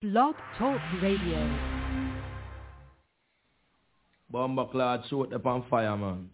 Blog Talk Radio. Bomba clad suit up on fire, man.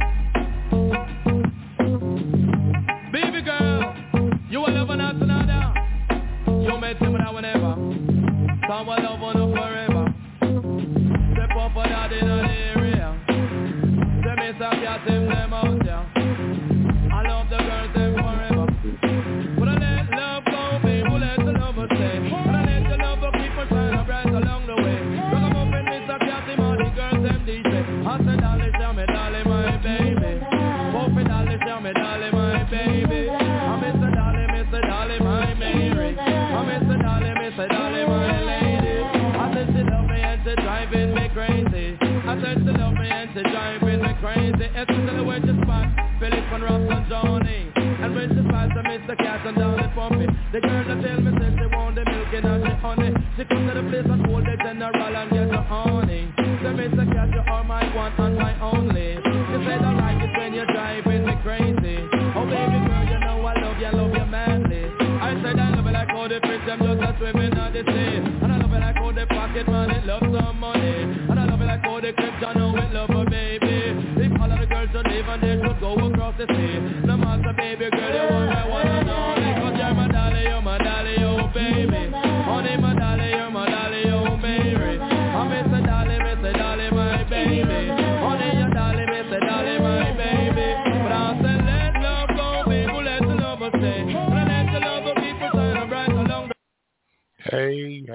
Baby girl, you will never not another. You met him now whenever. Come on, love on her forever. Step up on that in the area. Them is a cat in them out there. I love the girls them forever. But I let love go, people let the lover stay. And I let the lover keep on shining bright along the way. So come up and miss a cat in all the girls them DJ. I said, darling, tell me, darling, my baby. Both me, darling, tell me, darling, my baby. I miss a darling, my Mary. I miss a darling, my lady. I said she love me and she driving me crazy. I said she love me and she driving me crazy. Especially when she spot Philip and Ross and Johnny. And when she spots Mr. Cat and down the pumpy. The girl that tell me say she want the milk and she honey. She come to the place and hold the general and get her honey. Say Mr. Cat, you are my one and my only. She said I like it when you're driving me crazy. Oh baby girl, you know I love you manly. I said I love it like how the fish them just a swimming on the sea. And I love it like how the pocket money love some money. And I love it like how the clips I know it love her baby. If all of the girls should live and they should go across the sea. No matter baby girl, you want my one and only. Cause you're my dolly, oh baby. Honey, my dolly, oh Mary. I miss a dolly, my baby. Honey, your dolly, miss a dolly, my baby. But I said let love go, people, let the lover stay. And I let the lover people shine bright along the... Hey,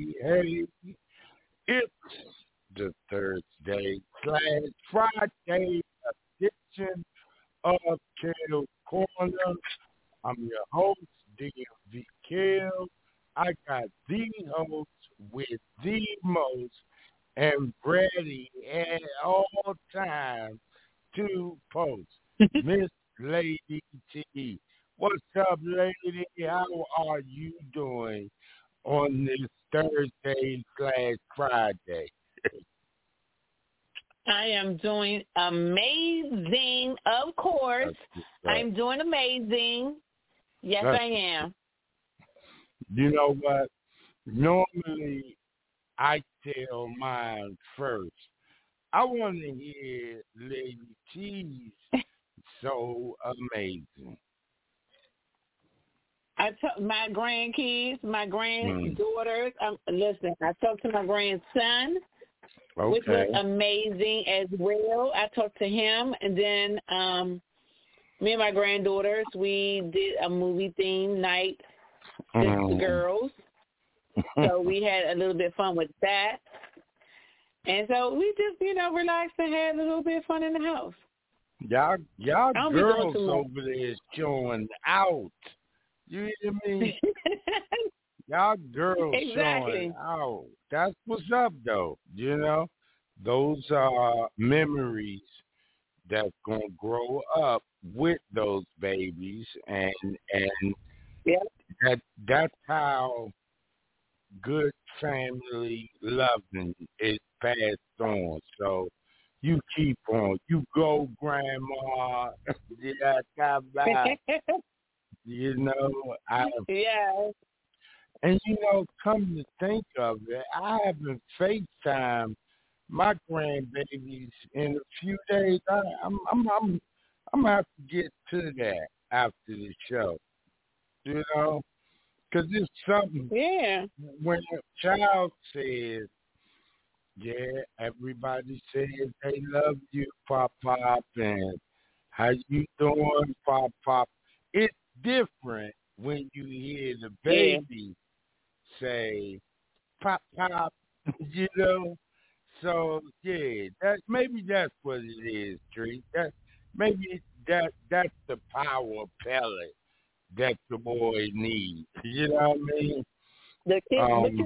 it's the Thursday/Friday edition of Kill Corner. I'm your host, DMV Kill. I got the host with the most and ready at all times to post, Miss Lady T. What's up, lady? How are you doing on this Thursday/Friday? I am doing amazing, of course. I'm doing amazing. Yes, I am. You know what? Normally, I tell mine first. I want to hear Lady T's so amazing. My grandkids, my granddaughters. Listen, I talked to my grandson, which was amazing as well. I talked to him, and then me and my granddaughters, we did a movie theme night, just the girls. So we had a little bit of fun with that. And so we just, relaxed and had a little bit of fun in the house. Y'all girls over there is showing out. You hear me? Y'all girls showing out. That's what's up, though. Those are memories that's going to grow up with those babies. And that's how good family loving is passed on. So you keep on. You go, Grandma. Come back. And come to think of it, I haven't FaceTime my grandbabies in a few days. I'm gonna have to get to that after the show. Because it's something. Yeah. When a child says, everybody says they love you, Pop, and how you doing, Pop. It's different when you hear the baby say, Pop. So maybe that's what it is, Tree. That's the power pellet that the boy needs. You know what I mean? The kids,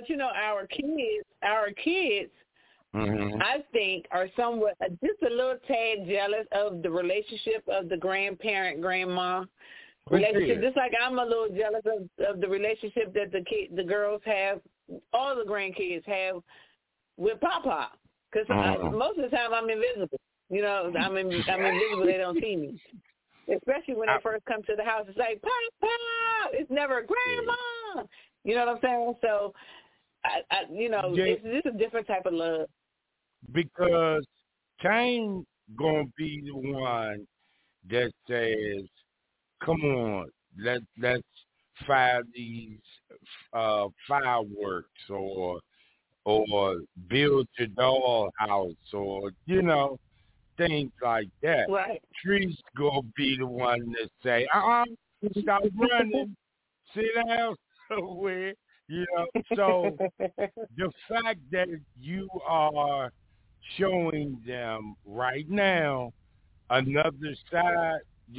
our kids, I think, are somewhat just a little tad jealous of the relationship of the grandparent grandma relationship. Just like I'm a little jealous of the relationship that the girls have, all the grandkids have with Papa. Because most of the time I'm invisible. I'm invisible. They don't see me. Especially when they first come to the house, it's like, Papa! It's never Grandma! You know what I'm saying? So this is a different type of love. Because Kane gonna be the one that says, "Come on, let's fire these fireworks or build your dollhouse or things like that." Right. Tree's gonna be the one that say, "Stop running, sit down somewhere." So the fact that you are showing them right now another side,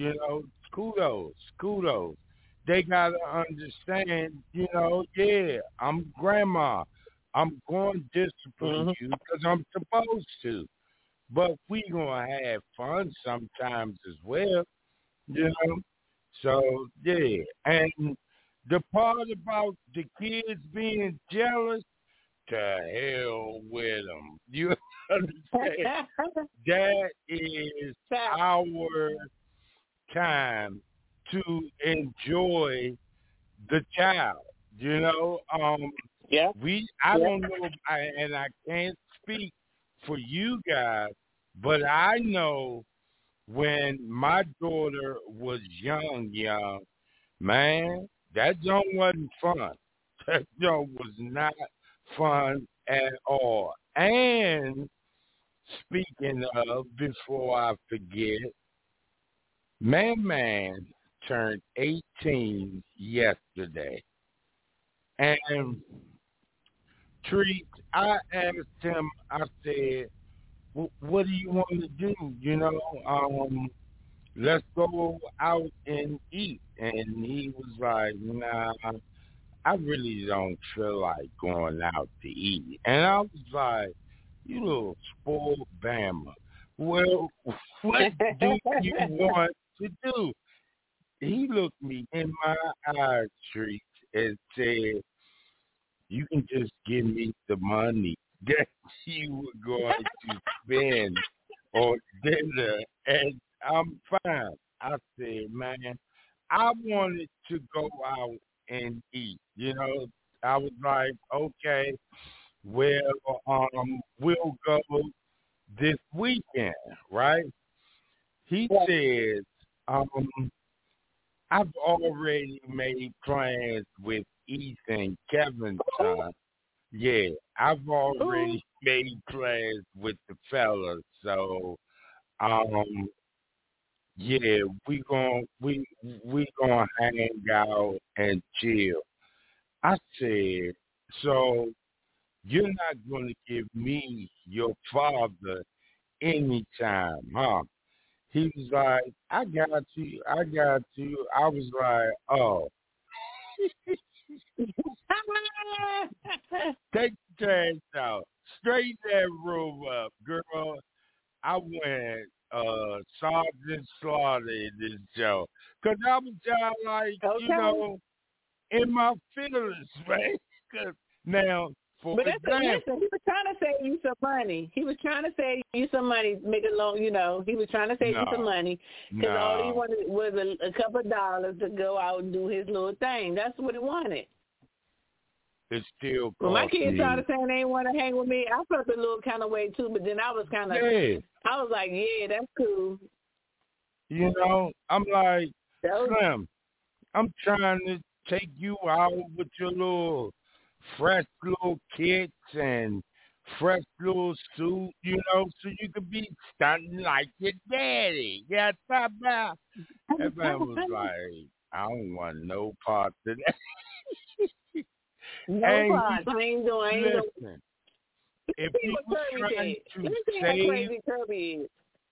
kudos. They gotta understand, yeah, I'm grandma. I'm going to discipline you because I'm supposed to. But we gonna have fun sometimes as well, So yeah, and the part about the kids being jealous, to hell with them. You understand? That is our time to enjoy the child. Yeah. I don't know, and I can't speak for you guys, but I know when my daughter was young, man, that joint wasn't fun. That joint was not fun at all. And speaking of, before I forget, Man turned 18 yesterday. And Treat, I asked him, I said, what do you want to do? Let's go out and eat. And he was like, nah, I really don't feel like going out to eat. And I was like, you little spoiled Bama. Well, what do you want to do? He looked me in my eyes, Treat, and said, you can just give me the money that you were going to spend on dinner, and I'm fine. I said, man, I wanted to go out and eat. I was like, okay, well, we'll go this weekend, right? He says, I've already made plans with Ethan, Kevin's son. Yeah, I've already made plans with the fellas. So, yeah, we gonna hang out and chill. I said, so you're not gonna give me your father anytime, huh? He was like, I got you. I was like, oh. Take the trash out. Straighten that room up, girl. I went Sergeant Slaughter in this show. Because I was just like, in my feelings, man. Now, for example. He was trying to save you some money. He was trying to save you some money, make it long, he was trying to save you some money. Because all he wanted was a couple of dollars to go out and do his little thing. That's what he wanted. It still when my kids started saying they didn't want to hang with me, I felt a little kind of way too, but then I was kind of, I was like, yeah, that's cool. I'm like, Slim, I'm trying to take you out with your little fresh little kits and fresh little suit, so you could be stunting like your daddy. Yeah, stop now. And man was like, I don't want no part of that. No part. I ain't doing. Listen, if you were trying to let me see how crazy Kirby is.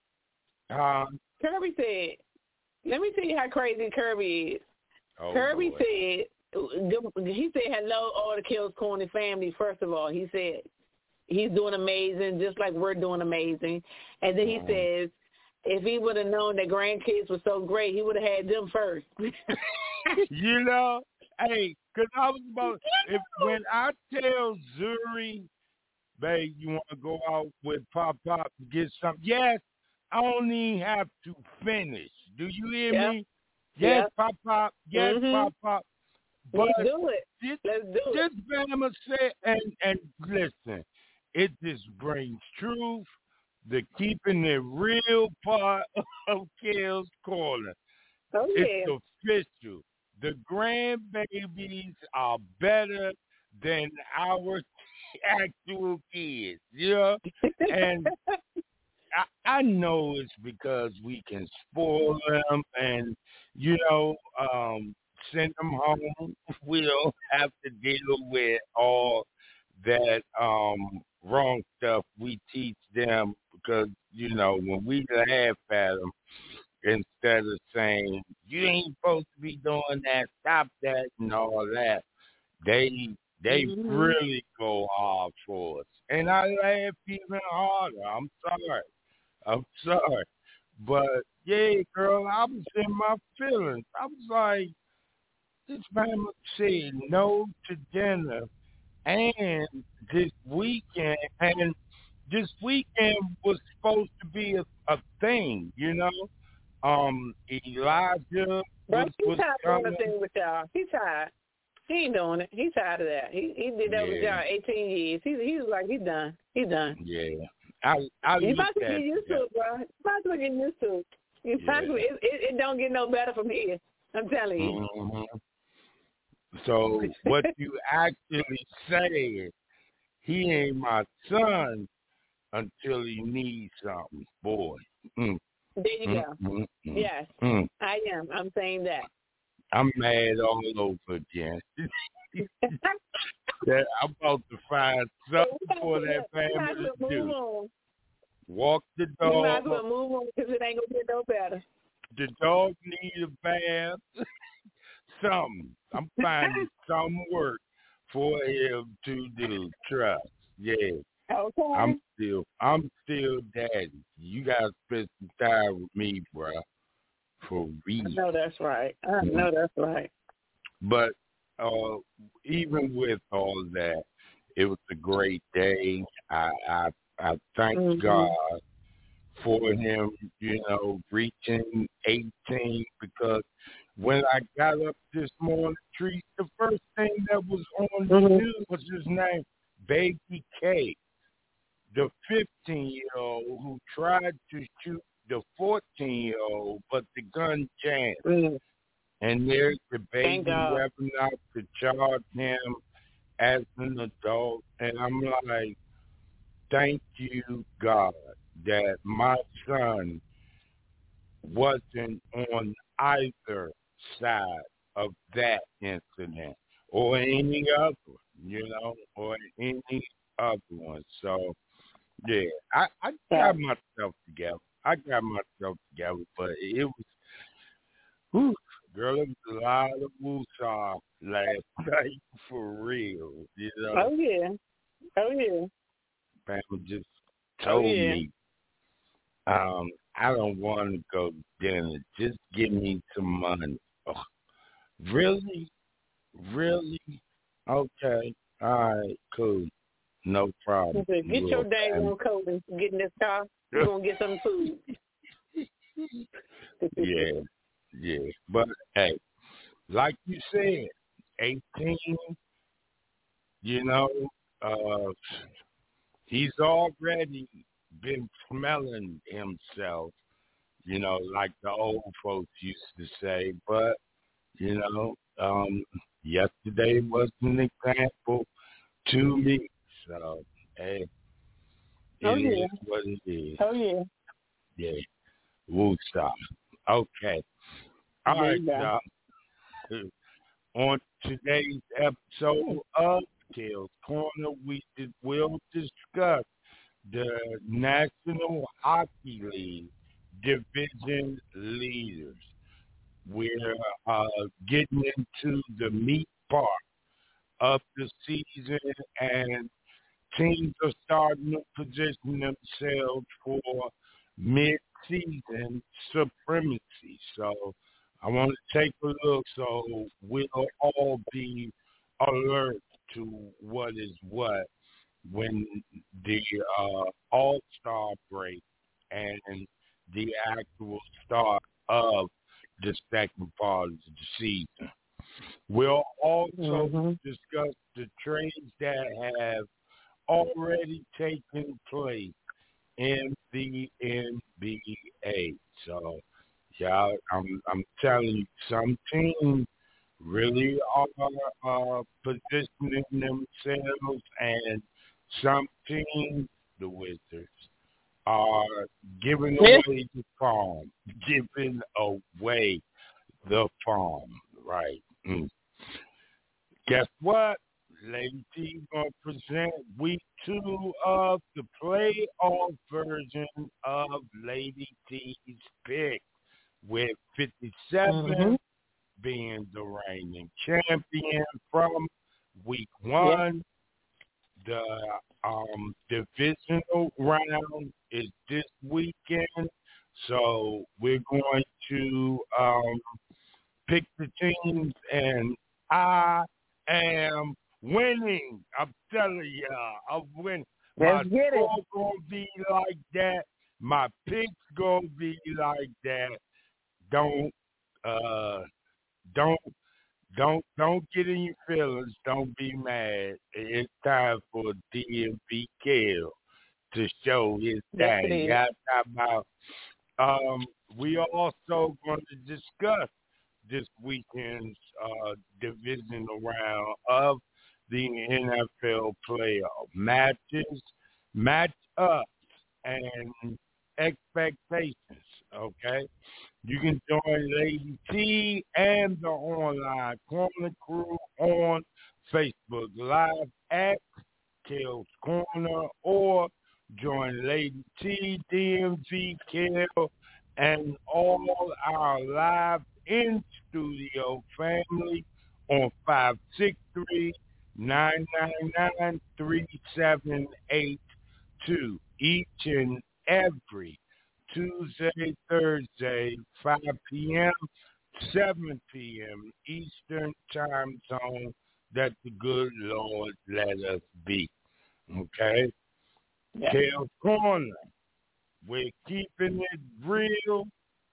Kirby said, let me see how crazy Kirby is. Oh, Kirby boy. said, he said hello all the Kills Corny family, first of all. He said he's doing amazing, just like we're doing amazing. And then he says, if he would have known that grandkids were so great, he would have had them first. Hey, because I was about, when I tell Zuri, babe, you want to go out with Pop and get something? Yes, I only have to finish. Do you hear me? Yes, Pop. Yes, Pop. But let's do it. This Bama said, and listen, it just brings truth, the keeping it real part of Kel's Corner. Oh, it's official. The grandbabies are better than our actual kids, and I know it's because we can spoil them and, send them home. We don't have to deal with all that wrong stuff we teach them because, when we laugh at them, instead of saying, you ain't supposed to be doing that, stop that, and all that, they really go hard for us. And I laugh even harder. I'm sorry. But, yeah, girl, I was in my feelings. I was like, this man said no to dinner and this weekend. And this weekend was supposed to be a thing, Elijah was tired of doing a thing with y'all. He's tired. He ain't doing it. He's tired of that. He did that with y'all 18 years. He was like, he's done. He's done. Yeah. You might get used to it, bro. You might as well get used to it. It don't get no better from here. I'm telling you. Mm-hmm. So what you actually say is, he ain't my son until he needs something, boy. There you go. Yes, I am. I'm saying that. I'm mad all over again. That I'm about to find something for that family to do. On. Walk the dog. You might as well move on because it ain't going to get no better. The dog need a bath. Something. I'm finding some work for him to do. Trust. Yeah. Okay. I'm still daddy. You gotta spend some time with me, bro. For real. I know that's right. But even with all of that, it was a great day. I thank God for him, reaching 18, because when I got up this morning, Treat, the first thing that was on the news was his name, Baby K, the 15-year-old who tried to shoot the 14-year-old, but the gun jammed. And there's the baby weapon out to charge him as an adult. And I'm like, thank you, God, that my son wasn't on either side of that incident or any other, or any other one. So, yeah, I got myself together. But it was, girl, it was a lot of woosah last night for real, Oh, yeah. Pam just told me, I don't want to go to dinner. Just give me some money. Oh, really? Okay. All right, cool. No problem. Get your day on coat and get in this car. You're going to get some food. Yeah. But, hey, like you said, 18, he's already been smelling himself, like the old folks used to say. But, yesterday was an example to me. So, hey, it is what it is. Oh, yeah. Yeah. Woodstock. Okay. All right, y'all. On today's episode of Kel's Corner, we will discuss the National Hockey League division leaders. We're getting into the meat part of the season, and teams are starting to position themselves for mid-season supremacy. So I want to take a look so we'll all be alert to what is what when the All-Star break and the actual start of the second part of the season. We'll also discuss the trades that have already taken place in the NBA. So, y'all, I'm telling you, some teams really are positioning themselves, and some teams, the Wizards, are giving away the farm, right? Guess what? Lady T going to present week 2 of the playoff version of Lady T's pick, with 57 being the reigning champion from week 1. The divisional round is this weekend, so we're going to pick the teams, and I am winning. I'm telling y'all, I'm winning. My score gonna be like that. My picks gonna be like that. Don't get in your feelings. Don't be mad. It's time for DMV Kill to show his thing. We are also going to discuss this weekend's divisional round of the NFL playoff matches, matchups, and expectations. Okay, you can join Lady T and the Online Corner crew on Facebook Live at Kale's Corner, or join Lady T, DMV Kale, and all our live in-studio family on 563-999-3782 each and every Tuesday, Thursday, 5 p.m., 7 p.m. Eastern Time Zone, that the good Lord let us be. Okay? Yeah. Kale's Corner. We're keeping it real.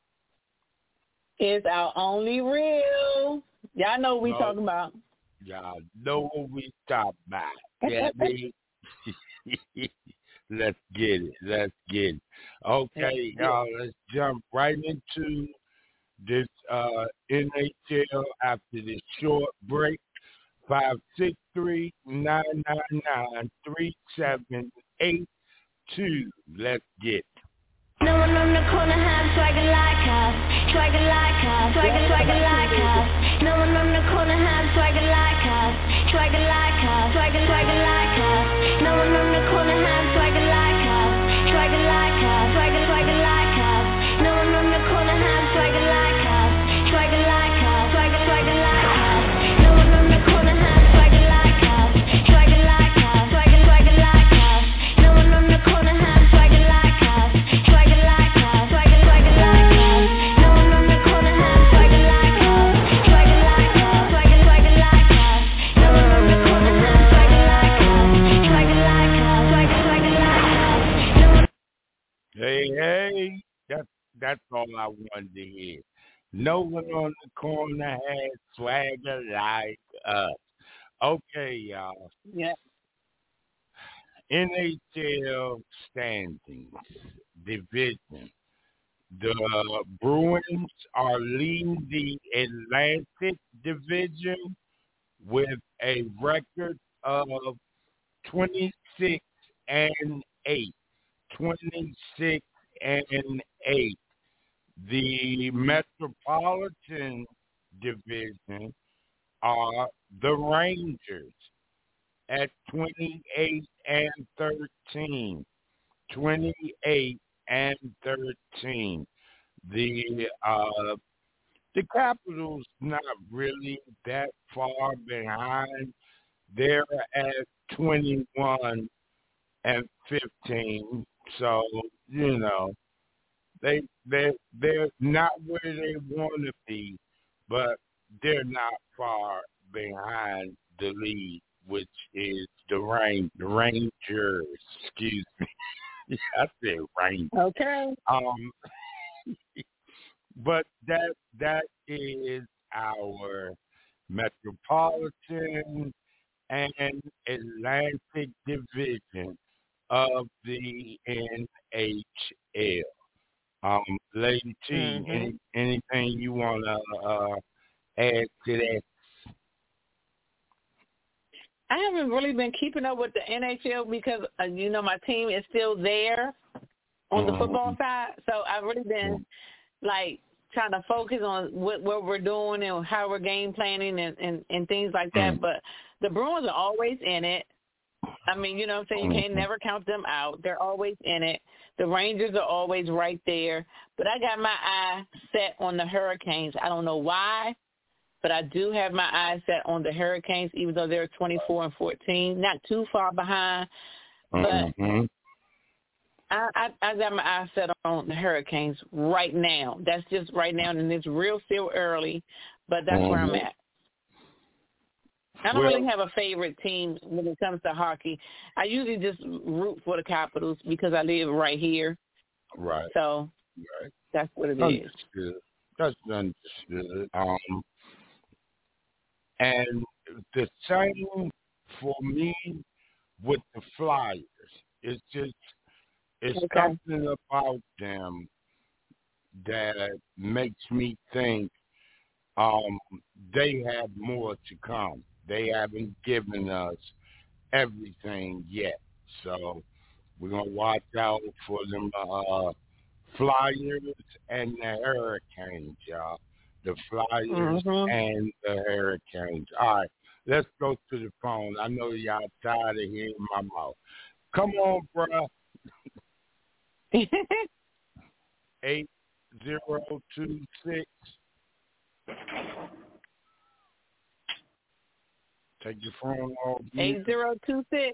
It's our only real. Y'all know what we talking about. Y'all know what we talking about. Yeah, Let's get it. Okay, y'all, let's jump right into this NHL after this short break. 563-999-3782. Let's get it. No one on the corner has swagger like us, swagger like us, swagger like us. No one on the corner has swagger like us, swagger like us, swagger like us. No one on the corner has swagger like us, swagger like us, swagger like us. No one on the corner has swagger like us, swagger like us, swagger like us. No one on the corner has swagger like us, swagger like us, swagger like us. No one on the corner has swagger like us. Hey, that's all I wanted to hear. No one on the corner has swagger like us. Okay, y'all. Yeah. NHL standings, division. The Bruins are leading the Atlantic Division with a record of 26-8. 26-8. The Metropolitan Division are the Rangers at 28-13. 28-13. The Capitals not really that far behind. They're at 21-15. So, you know, they're not where they want to be, but they're not far behind the lead, which is the Rangers. Excuse me. I said Rangers. Okay. But that is our Metropolitan and Atlantic Division of the NHL. Lady T, anything you want to add to that? I haven't really been keeping up with the NHL because, my team is still there on the football side. So I've really been, trying to focus on what we're doing and how we're game planning and things like that. But the Bruins are always in it. I mean, you know what I'm saying? You can't never count them out. They're always in it. The Rangers are always right there. But I got my eye set on the Hurricanes. I don't know why, but I do have my eye set on the Hurricanes, even though they're 24-14, not too far behind. But I got my eye set on the Hurricanes right now. That's just right now, and it's still early, but that's where I'm at. I don't really have a favorite team when it comes to hockey. I usually just root for the Capitals because I live right here. Right. So that's what it is. That's understood. And the same for me with the Flyers. It's something about them that makes me think they have more to come. They haven't given us everything yet. So we're going to watch out for them Flyers and the Hurricanes, y'all. The Flyers and the Hurricanes. All right, let's go to the phone. I know y'all tired of hearing my mouth. Come on, bro. 8026. Take your phone off. 8026.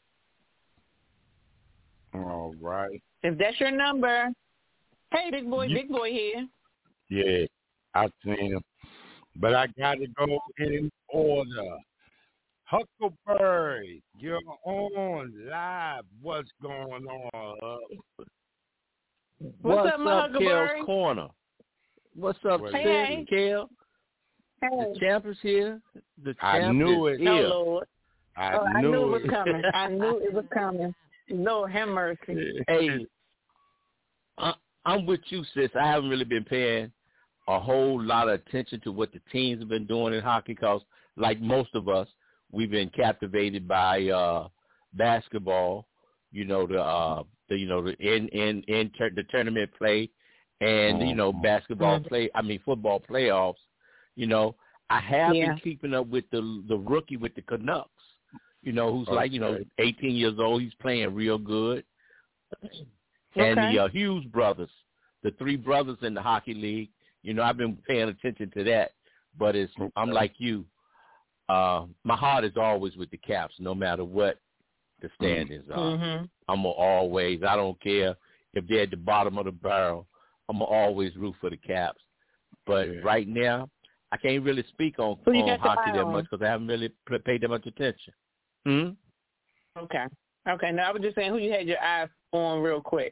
All right. If that's your number. Hey, big boy here. Yeah, I seen him. But I got to go in order. Huckleberry, you're on live. What's going on? What's up, Kel's Corner? What's up, hey. Kel? Hey. The champ is here. The champ I knew it. Here. Oh, Lord. I knew it was coming. I knew it was coming. Lord have mercy. Hey, I'm with you, sis. I haven't really been paying a whole lot of attention to what the teams have been doing in hockey because, like most of us, we've been captivated by basketball. The tournament play, and basketball play. I mean football playoffs. I have been keeping up with the rookie with the Canucks. Who's 18 years old. He's playing real good. And the Hughes brothers, the three brothers in the hockey league. I've been paying attention to that. But I'm like you. My heart is always with the Caps, no matter what the standings are. I'm always. I don't care if they're at the bottom of the barrel. I'm always root for the Caps. But right now, I can't really speak on hockey that much because I haven't really paid that much attention. Okay. Now, I was just saying who you had your eyes on real quick.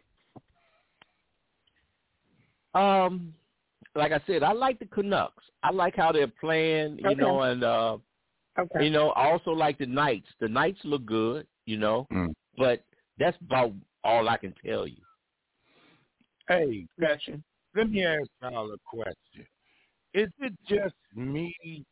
Like I said, I like the Canucks. I like how they're playing, and I also like the Knights. The Knights look good, but that's about all I can tell you. Hey, gotcha. Let me ask y'all a question. Is it just me,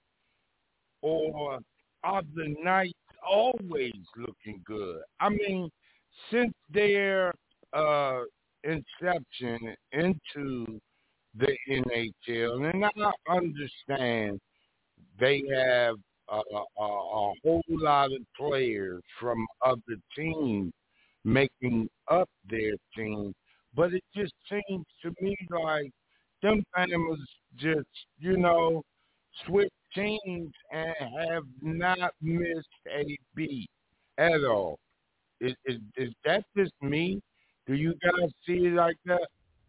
or are the Knights always looking good? I mean, since their inception into the NHL, and I understand they have a whole lot of players from other teams making up their team, but it just seems to me like them animals just, switch teams and have not missed a beat at all. Is that just me? Do you guys see it like that?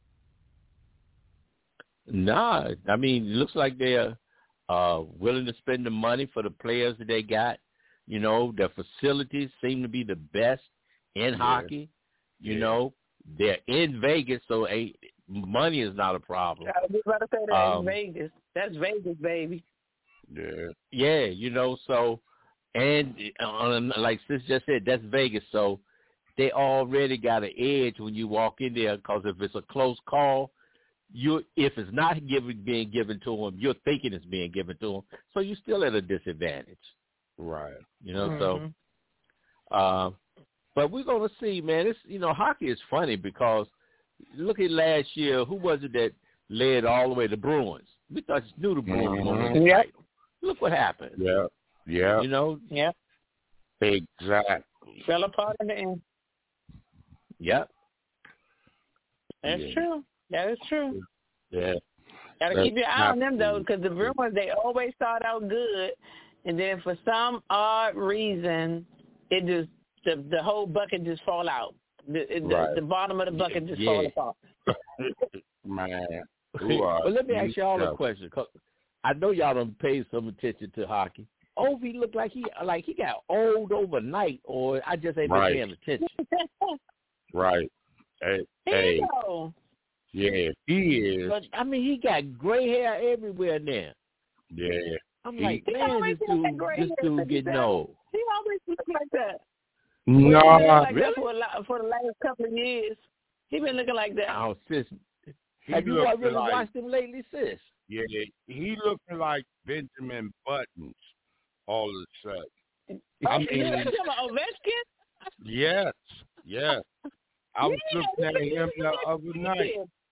Nah, I mean, it looks like they're willing to spend the money for the players that they got. Their facilities seem to be the best in hockey. They're in Vegas, so money is not a problem. I was about to say that in Vegas. That's Vegas, baby. Yeah, you know, so, and like Sis just said, that's Vegas, so they already got an edge when you walk in there, because if it's a close call, if it's not being given to them, you're thinking it's being given to them, so you're still at a disadvantage. Right. You know, so, but we're going to see, man. It's, you know, hockey is funny because look at last year, who was it that led all the way to Bruins? We thought you knew the Bruins won the title. Look what happened. Yeah. Yeah. You know? Yeah. Exactly. Fell apart in the end. Yep. That's true. That is true. Yeah. Gotta keep your eye on them though, because the Bruins, they always start out good, and then for some odd reason, it just the whole bucket just fall out. The bottom of the bucket just fall apart. Man. Well, let me ask y'all a question. Cause I know y'all done paid some attention to hockey. Ovi looked like he got old overnight, or I just ain't been paying attention. Right. Hey. Yeah, he is. But I mean, he got gray hair everywhere now. Yeah. I'm like, man, this dude getting old. He always looks like that. No, like really? For the last couple of years, he been looking like that. Oh, Sis, have you really watched him lately, Sis? Yeah, he looking like Benjamin Buttons all of a sudden. I mean, you Ovechkin? Yes. I was looking at him the other night.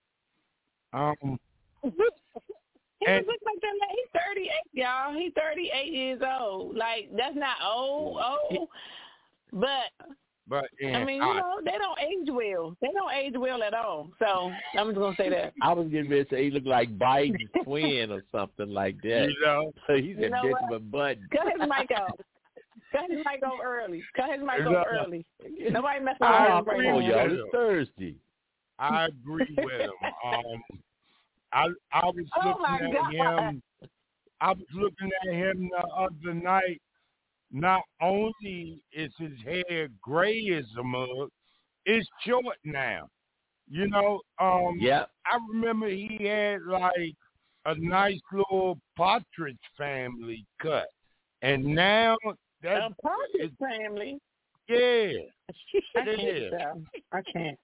He looks like that. He's 38, y'all. He's 38 years old. Like, that's not old, but I mean, you know, they don't age well. They don't age well at all. So I'm just gonna say that. I was getting ready to say he looked like Biden's twin or something like that. You know, so he's a Benjamin Button. Cut his mic off. Cut his mic off early. Early. Nobody messing with him right now. Y'all, it's Thursday. I agree with him. I was looking at him. I was looking at him the other night. Not only is his hair gray as a mug, it's short now. You know, I remember he had like a nice little Partridge Family cut, and now that's a Partridge Family. Yeah, I can't.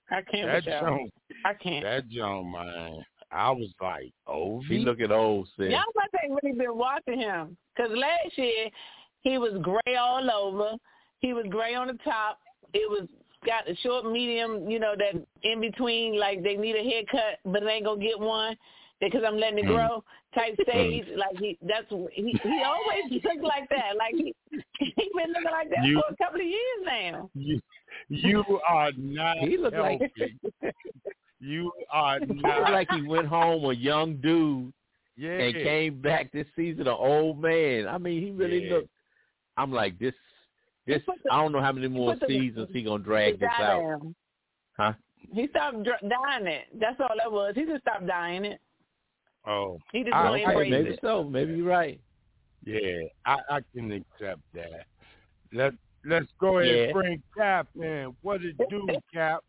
That John, man. I was like, oh, he looking old, sis. Y'all must ain't really been watching him, because last year he was gray all over. He was gray on the top. It was got a short, medium, you know, that in between, like they need a haircut, but they ain't gonna get one because I'm letting it grow type stage. Like he always looks like that. Like he been looking like that for a couple of years now. You are not. He looked like you are not. He looked like he went home a young dude and came back this season an old man. I mean, he really looked. I'm like this. I don't know how many more seasons he gonna drag this out. Huh? He stopped dyeing it. That's all that was. He just stopped dyeing it. Oh, he just really embraced maybe it. So. Maybe you're right. Yeah, I can accept that. Let's go ahead and bring Cap in. What it do, Cap?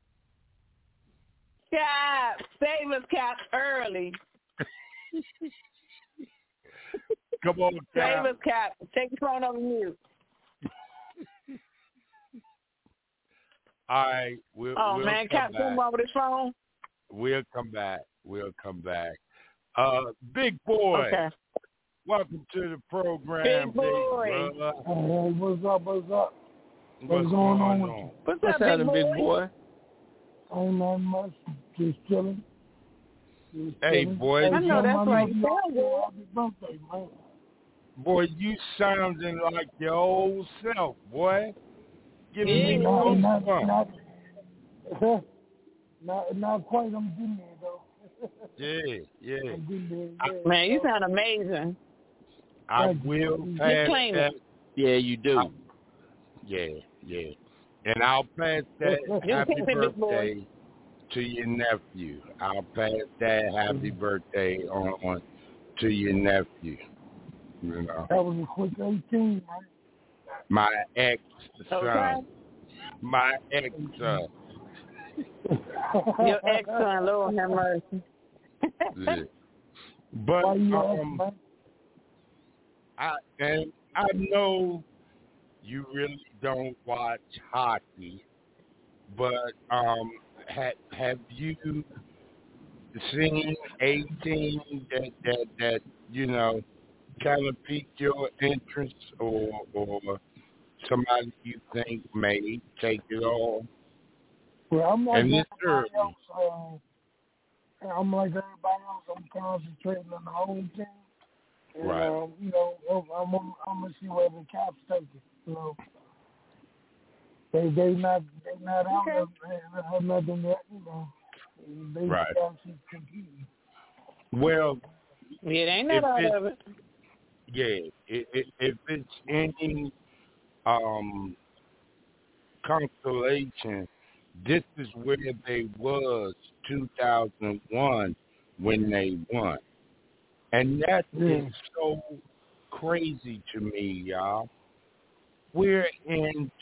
Cap, save us, Cap, early. Come on, Cap. Save us, Cap. Take the phone over mute. All right. We'll Cap, come on with his phone. We'll come back. Big boy. Okay. Welcome to the program, Big boy. Big brother. Hey, what's up? What's going on? What's up, big boy? Ain't nothing much. Just chilling. Hey, boy. I know that's right. Happy birthday, man. Boy, you sounding like your old self, boy. Give me not quite. I'm getting there, though. Yeah. I'm getting there. Man, you sound amazing. I will pass that. Yeah, you do. Yeah. And I'll pass that happy birthday to your nephew. I'll pass that happy birthday on to your nephew. You know. That was a quick 18, man. My ex-son. Okay. My ex-son. Your ex-son, Lord have mercy. Yeah. But I know you really don't watch hockey, but have you seen a team that kind of piqued your interest, or somebody you think may take it all? Well, I'm like everybody else. I'm like everybody else. I'm concentrating on the home team. And, right. I'm gonna see where the Caps take it. They not out there. They have nothing yet. They right. actually competing. Well, it ain't that out of it. Yeah, if it's any consolation, this is where they was 2001 when they won. And that is so crazy to me, y'all. We're in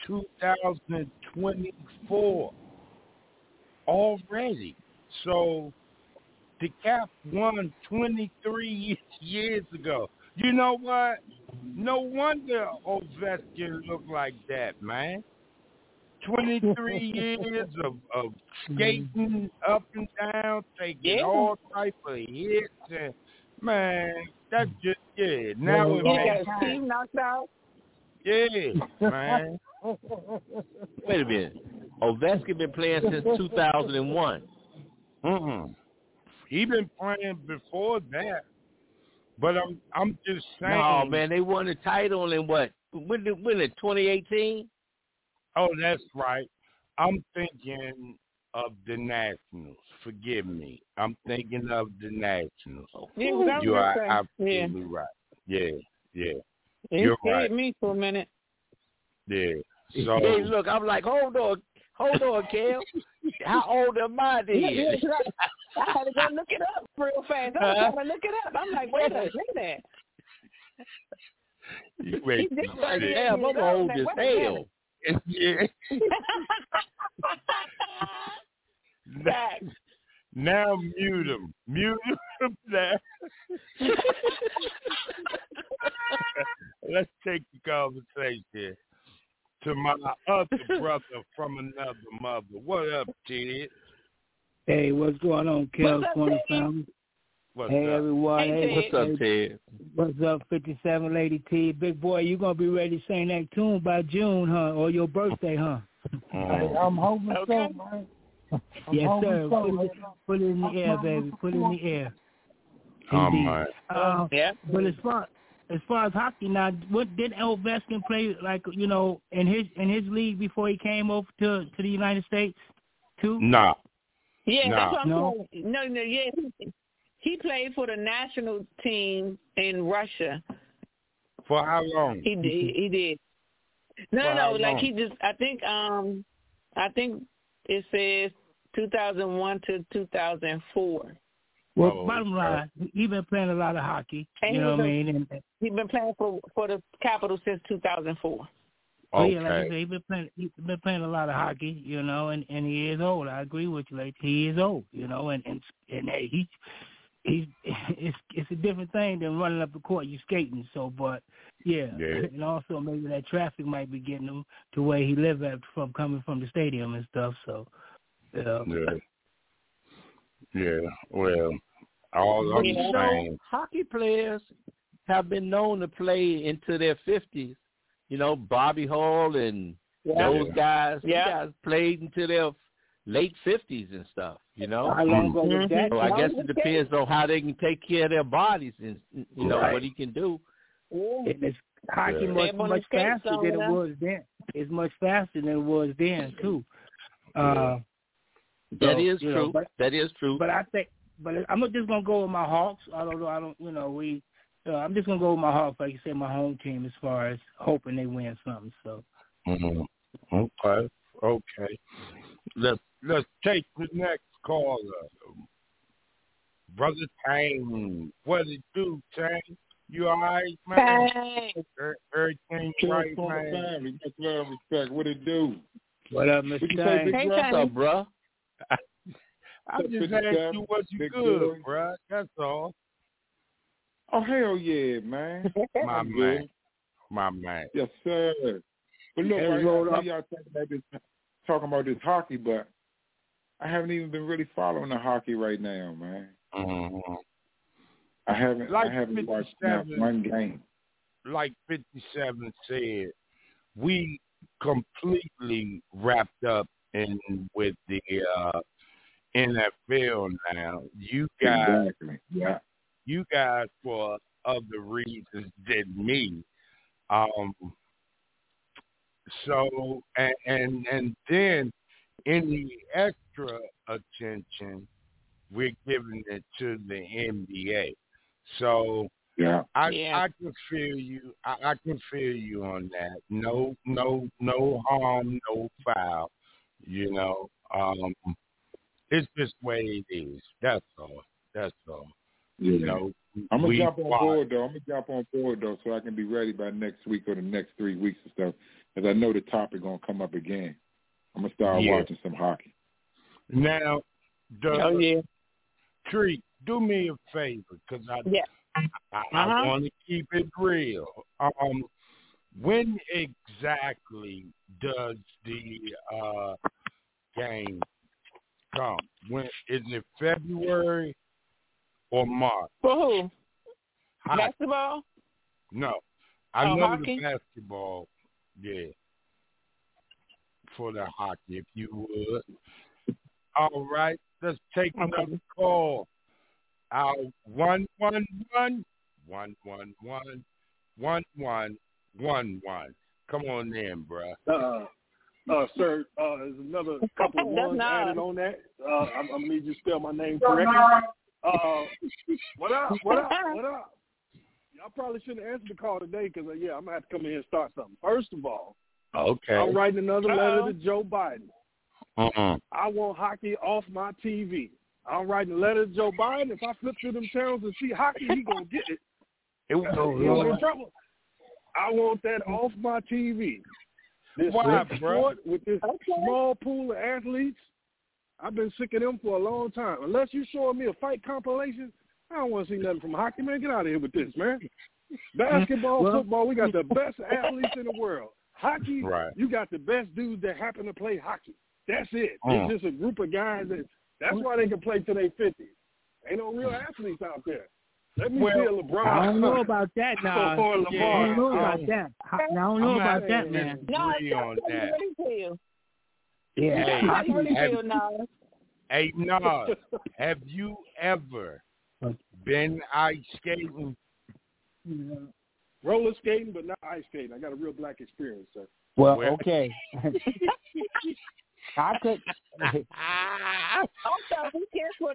2024 already. So the Caps won 23 years ago. You know what? No wonder Ovechkin looked like that, man. 23 years of skating up and down, taking all type of hits, and man, that's just Now he got his team knocked out. Yeah, man. Wait a minute. Ovechkin been playing since 2001. He been playing before that. But I'm just saying. No, man, they won the title in what? When 2018? Oh, that's right. I'm thinking of the Nationals. Forgive me. I'm thinking of the Nationals. You are absolutely right. Yeah. It scared me for a minute. Yeah. So hey, look, I'm like, hold on, Kel. How old am I then? I had to go look it up real fast. I was trying to look it up. I'm like, wait a minute. Damn, I'm old as hell. Yeah. Now mute him. Mute him now. Let's take the conversation to my other brother from another mother. What up, Ted? Hey, what's going on, Kel? Corner family? Hey, up? Everyone. Hey, what's up, Ted? What's up, 57 Lady T? Big boy, you going to be ready to sing that tune by June, huh? Or your birthday, huh? I'm hoping so, man. Yes, sir. Put it in the air, baby. Put it in the air. Indeed. But as far as hockey now, what did Ovechkin play in his league before he came over to the United States too? No. Yeah, that's what I'm saying. No, yeah. He played for the national team in Russia. For how long? He did. No, like he just I think it says 2001 to 2004. Well, bottom line, he's been playing a lot of hockey. And you know what I mean? And he's been playing for the Capitals since 2004. Oh yeah, like I said, he's been playing a lot of hockey, and he is old. I agree with you, like he is old, and it's a different thing than running up the court, you skating. So, but yeah, and also maybe that traffic might be getting him to where he live at from coming from the stadium and stuff. So, yeah. Well, all I'm saying, hockey players have been known to play into their 50s. Bobby Hall and those guys. You guys played into their late 50s and stuff. How long ago was that? So I guess it depends on how they can take care of their bodies and what he can do. Hockey much faster than it was then. It's much faster than it was then too. That is true. That is true. But I'm just gonna go with my Hawks. I'm just gonna go with my Hawks, like you said, my home team, as far as hoping they win something. So. Okay. Let's take the next caller, Brother Tang. What it do, Tang? You all right, man? Everything right, man? Much love, respect. What it do? What up, Mr. Tang? What's up, bro? I just asked you what you good, bro. That's all. Oh, hell yeah, man. My man. Yes, sir. But look, I know y'all talking about this hockey, but I haven't even been really following the hockey right now, man. Mm-hmm. I haven't watched one game. Like 57 said, we completely wrapped up with the NFL now. You guys, you guys for other reasons than me. So and then any extra attention, we're giving it to the NBA. So I can feel you. I can feel you on that. No harm, no foul. You know, it's just the way it is. That's all. Yeah. You know, I'm gonna jump on board though, so I can be ready by next week or the next 3 weeks or stuff. Because I know the topic gonna come up again. I'm gonna start watching some hockey. Now, Treat, do me a favor, because I want to keep it real. When exactly does the game come? When is it? February or March? For who? Basketball? No, I know hockey? the basketball. Yeah, for the hockey, if you would. All right, let's take another call. 111-1111. Come on in, bruh. Sir, there's another couple of ones added on that. I'm going to need you to spell my name correctly. What up? Y'all probably shouldn't answer the call today because, I'm going to have to come in here and start something. First of all, I'm writing another letter to Joe Biden. I want hockey off my TV. I'm writing a letter to Joe Biden. If I flip through them channels and see hockey, he going to get it. He's in trouble. I want that off my TV. This sport with this small pool of athletes, I've been sick of them for a long time. Unless you're showing me a fight compilation, I don't want to see nothing from hockey, man. Get out of here with this, man. Basketball, football, we got the best athletes in the world. Hockey, you got the best dudes that happen to play hockey. That's it. It's just a group of guys that's why they can play till they 50. Ain't no real athletes out there. Let me see a LeBron. I don't know about that now. I don't know about that. I don't know about that, man. No, it's ready for you. Yeah. Hey, Nas, have you ever been ice skating? Roller skating, but not ice skating. I got a real black experience, sir. Well, okay. I could. Also, weekend for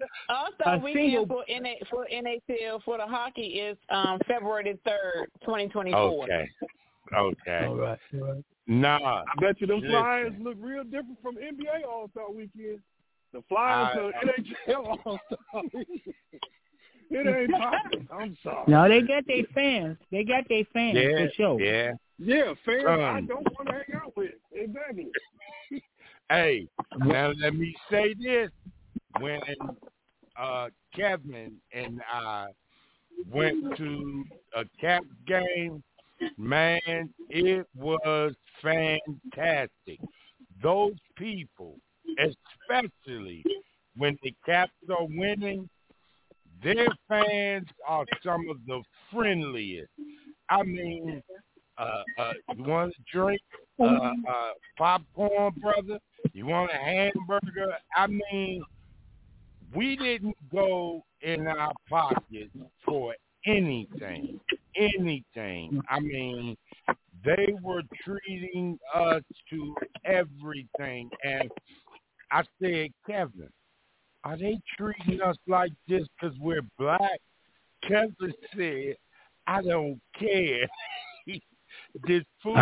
NHL for the hockey is February 3rd, 2024. Okay. All right. Nah. I bet you them Flyers look real different from NBA All-Star Weekend. The Flyers are NHL All-Star Weekend. It ain't popular. I'm sorry. No, they got their fans. For sure. Yeah, fans I don't want to hang out with. Exactly. Hey, now let me say this. When Kevin and I went to a Caps game, man, it was fantastic. Those people, especially when the Caps are winning, their fans are some of the friendliest. I mean, you want to drink popcorn, brother? You want a hamburger? I mean, we didn't go in our pockets for anything. I mean, they were treating us to everything. And I said, Kevin, are they treating us like this because we're black? Kevin said, I don't care. This food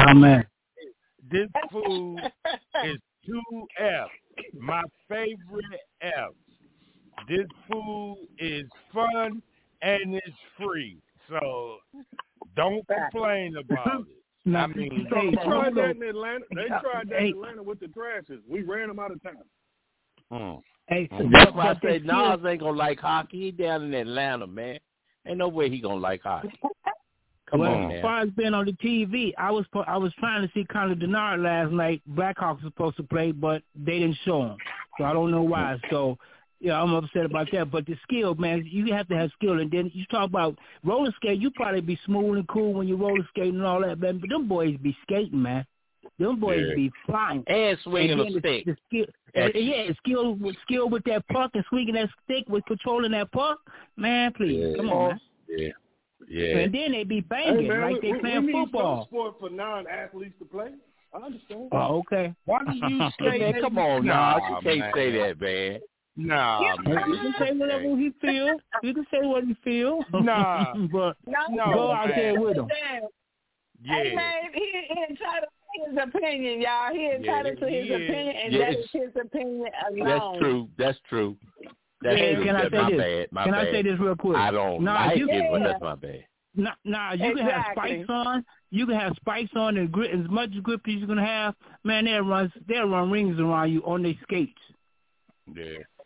is 2F, my favorite F. This food is fun and it's free. So don't complain about it. I mean, they tried that in Atlanta. They tried that in Atlanta with the Thrashers. We ran them out of town. That's why I say Nas ain't gonna like hockey. He down in Atlanta, man. Ain't no way he gonna like hockey. Come on, man. As far as being on the TV, I was trying to see Connor Denard last night. Blackhawks were supposed to play, but they didn't show him, so I don't know why. So, yeah, I'm upset about that. But the skill, man, you have to have skill. And then you talk about roller skate. You probably be smooth and cool when you roller skating and all that, man. But them boys be skating, man. Them boys be flying and swinging a stick. The skill, skill with that puck and swinging that stick with controlling that puck, man. Please, come on, man. Yeah. And then they be banging like they playing football. We need sport for non-athletes to play. I understand. Oh, okay. Why do you say that? Come on, nah, you can't say that, man. Nah, man. You can say whatever he feel. You can say what he feel. Nah. But go out there with him. Yeah. Hey, man, he entitled to his opinion, y'all. He entitled to his opinion, and that is his opinion alone. That's true. That's true. Can I say this? Can I say this real quick? I don't like it, but that's my bad. Nah, you can have spikes on. You can have spikes on and grip, as much grip as you're gonna have. Man, they'll run rings around you on their skates. Yeah.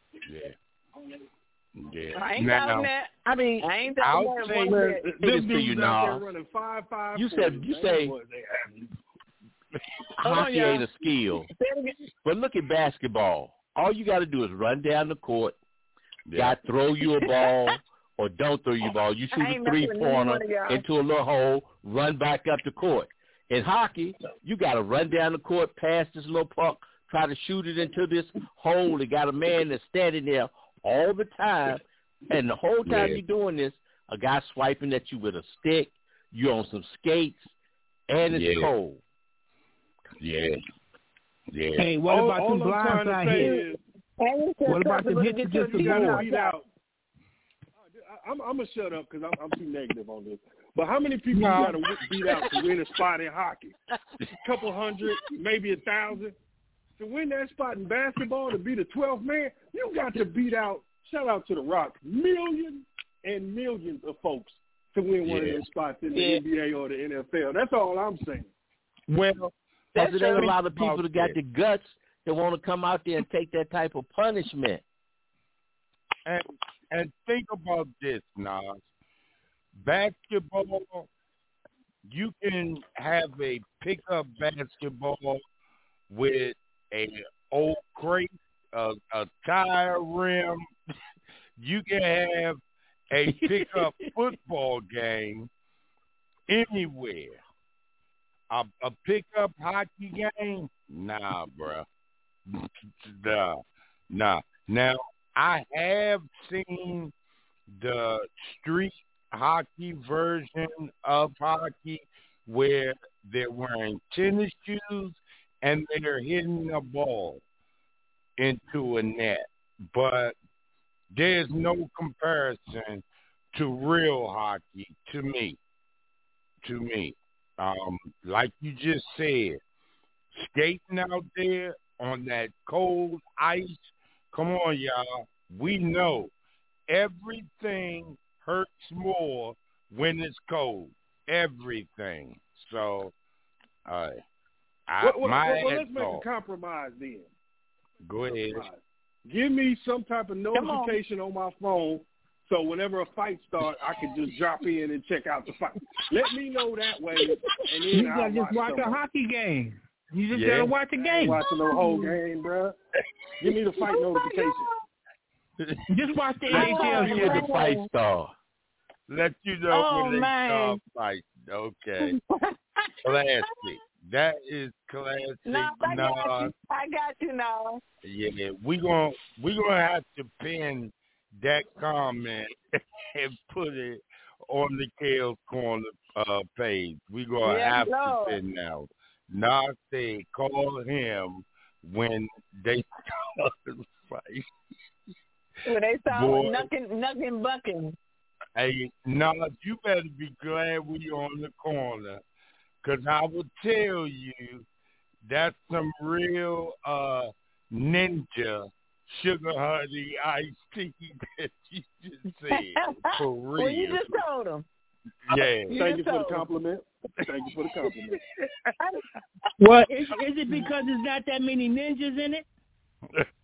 I ain't doubting that. I mean, I ain't doubting that. This to you now. You say hockey ain't a skill, but look at basketball. All you got to do is run down the court. God throw you a ball or don't throw you a ball. You shoot a three-pointer into a little hole, run back up the court. In hockey, you got to run down the court, pass this little puck, try to shoot it into this hole. They got a man that's standing there all the time, and the whole time you're doing this, a guy swiping at you with a stick, you're on some skates, and it's cold. Yeah. Hey, what about them blinds out here? What about the hits against the ball? I'm going to shut up because I'm too negative on this. But how many people you got to beat out to win a spot in hockey? A couple hundred, maybe 1,000. To win that spot in basketball, to be the 12th man, you got to beat out, shout out to the Rock, millions and millions of folks to win one of those spots in the NBA or the NFL. That's all I'm saying. Well, there's a lot of people that got the guts that want to come out there and take that type of punishment. And think about this, Nas. Basketball, you can have a pickup basketball with a old crate, a tire rim. You can have a pickup football game anywhere. A pickup hockey game? Nah, bro. Nah. Now, I have seen the street hockey version of hockey where they're wearing tennis shoes and they're hitting a ball into a net. But there's no comparison to real hockey to me. Like you just said, skating out there on that cold ice, come on, y'all. We know everything hurts more when it's cold. Everything. So, let's make a compromise then. Go ahead. Give me some type of notification on my phone so whenever a fight starts, I can just drop in and check out the fight. Let me know that way. And then you got to just watch a hockey game. You just got to watch a game. Watching the whole game, bro. Give me the fight notification. Just watch the NHL show. The fight star. Let you know when they start fighting. Okay. Classic. That is classic. No, I got you now. Yeah, we gonna have to pin that comment and put it on the Kale's Corner page. We gonna have to pin now. Not say call him when they start the fight. When they start knucking bucking. Hey, Nas, you better be glad we on the corner, because I will tell you that's some real ninja sugar honey iced tea that you just said. For real. Well, you just told him. Yeah. Thank you for the compliment. Well, is it because there's not that many ninjas in it?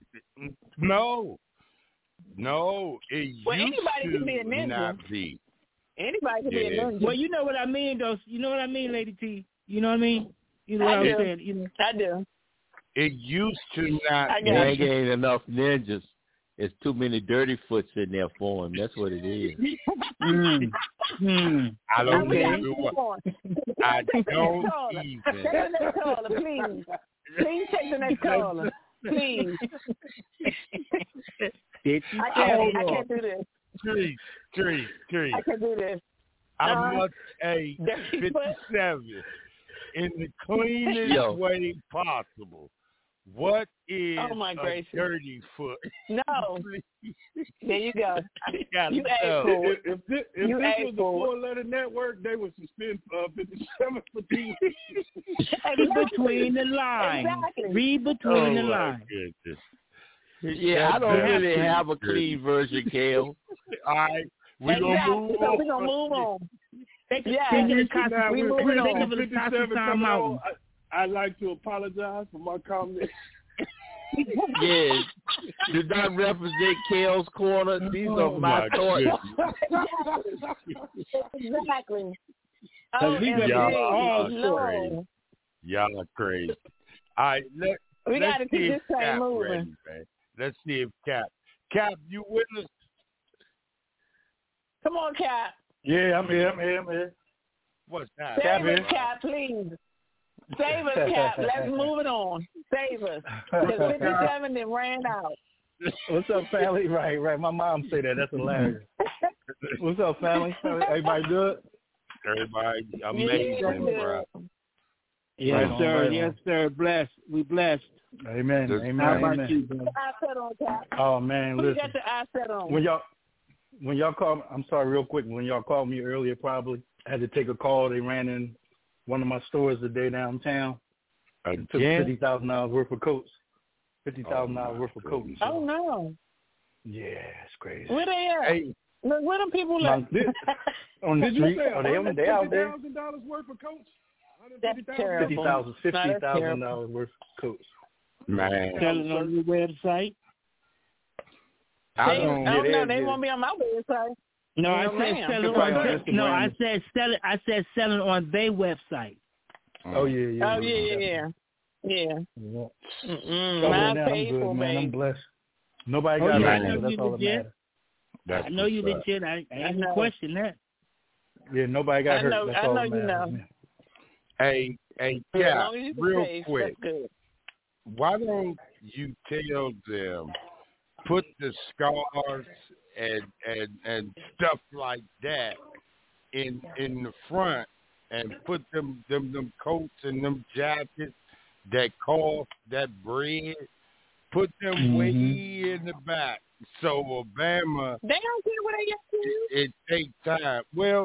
No, it well, used anybody to can be a ninja. not be. Anybody can be a ninja. Well, you know what I mean, though. You know what I mean, Lady T. You know what I mean? You know what I'm saying? You know? I do. It used to not. There ain't enough ninjas. It's too many dirty foots in there for him. That's what it is. I don't even. I don't even. Take the next caller, please. Please take the next caller, please. I can't do this. Tree. I can't do this. I must a 57 in the cleanest way possible. What is a dirty foot? No. There you go. You know. If this was a 4-letter network, they would suspend 57 for 2 weeks. Between the lines. Exactly. Read between the lines. Yeah, I don't really have a clean version, Kale. All right. We're going to move on. We're moving on. 57 coming on. I'd like to apologize for my comment. Yes. Do not represent Kale's corner. These are my thoughts. Exactly. Y'all are crazy. All right, we got to keep this train moving. Ready, man. Let's see if Cap, you with us? Come on, Cap. Yeah, I'm here. What's that? Save us, Cap, please. Save us, Cap. Let's move it on. Save us. Because 57 then ran out. What's up, family? Right. My mom say that. That's hilarious. What's up, family? Everybody good? Everybody amazing, bro. Yes, sir. Yes, sir. Blessed. We blessed. Amen. How about you, bro? Oh, man, listen. You got your eye set on. When y'all called, I'm sorry, real quick. When y'all called me earlier, probably I had to take a call. They ran in one of my stores today downtown. Took $50,000 worth of coats. $50,000 worth of coats. Oh no! Yeah, it's crazy. Where they at? Hey. Where them people at? On the street? Are they out there? $50,000 worth of coats. That's terrible. $50,000 worth of coats. Man, selling on your website. They won't be on my website. No, I said selling on their website. Oh yeah. Yeah. I'm good, man. I'm blessed. Nobody got it. That's all that matters. I know you legit. I ain't question that. Yeah, nobody got hurt. That's all that matters. You know. Hey, yeah, real quick. Why don't you tell them put the scarves and stuff like that in the front, and put them coats and them jackets that cost that bread, put them way in the back. So Obama, they don't care what they get to. It takes time. Well,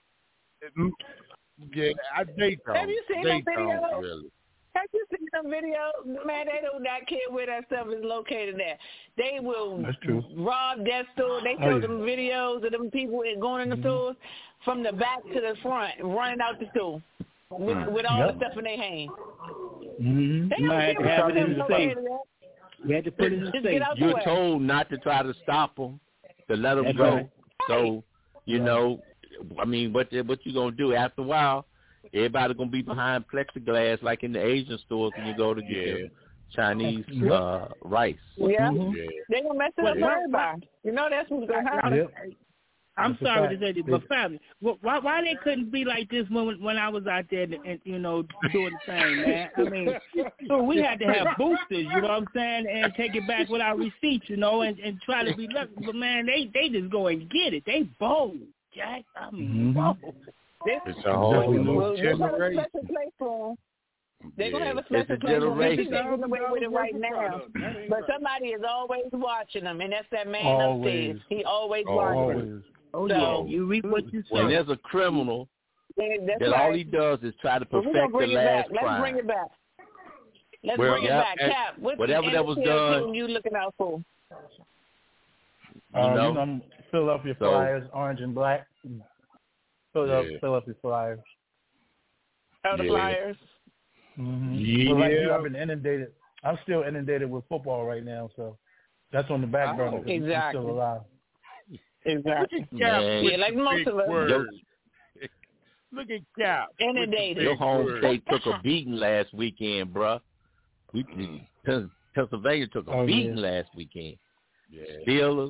yeah, they don't. Have you seen them videos? Really. Have you seen some videos? Man, they do not care where that stuff is located at. They will rob that store. They show them videos of them people going in the stores from the back to the front, running out the store with all the stuff in their hand. You might have it in the safe. You had to put it in the safe. You're told not to try to stop them, to let them go. Right. So, you know, I mean, what you going to do after a while? Everybody going to be behind plexiglass like in the Asian stores when you go to get Chinese rice. Yeah. They're going to mess it up for everybody. You know that's what's going to happen. I'm sorry to say this, but family, why they couldn't be like this when I was out there and you know, doing the thing, man? I mean, so we had to have boosters, you know what I'm saying, and take it back without receipts, you know, and try to be lucky. But, man, they just go and get it. They bold, Jack. I mean, bold. It's a whole new generation. They're going to have a special place for them. They're getting away with it right now. But somebody is always watching them, and that's that man upstairs. He always watches. Oh, so, you reap what you sow. When there's a criminal, that all he does is try to perfect the last crime. Let's bring it back. Let's bring it back. Cap, whatever that was done. You looking out for? Philadelphia Flyers, orange and black. Philadelphia Flyers. Oh, the Flyers. Mm-hmm. Well, like you, I've been inundated. I'm still inundated with football right now, so that's on the back burner. Exactly. I'm still alive. Exactly. Look at Cap yeah, like most of us. Look at Cap. Inundated. Your home state took a beating last weekend, bruh. Pennsylvania took a beating last weekend. Yeah. Steelers.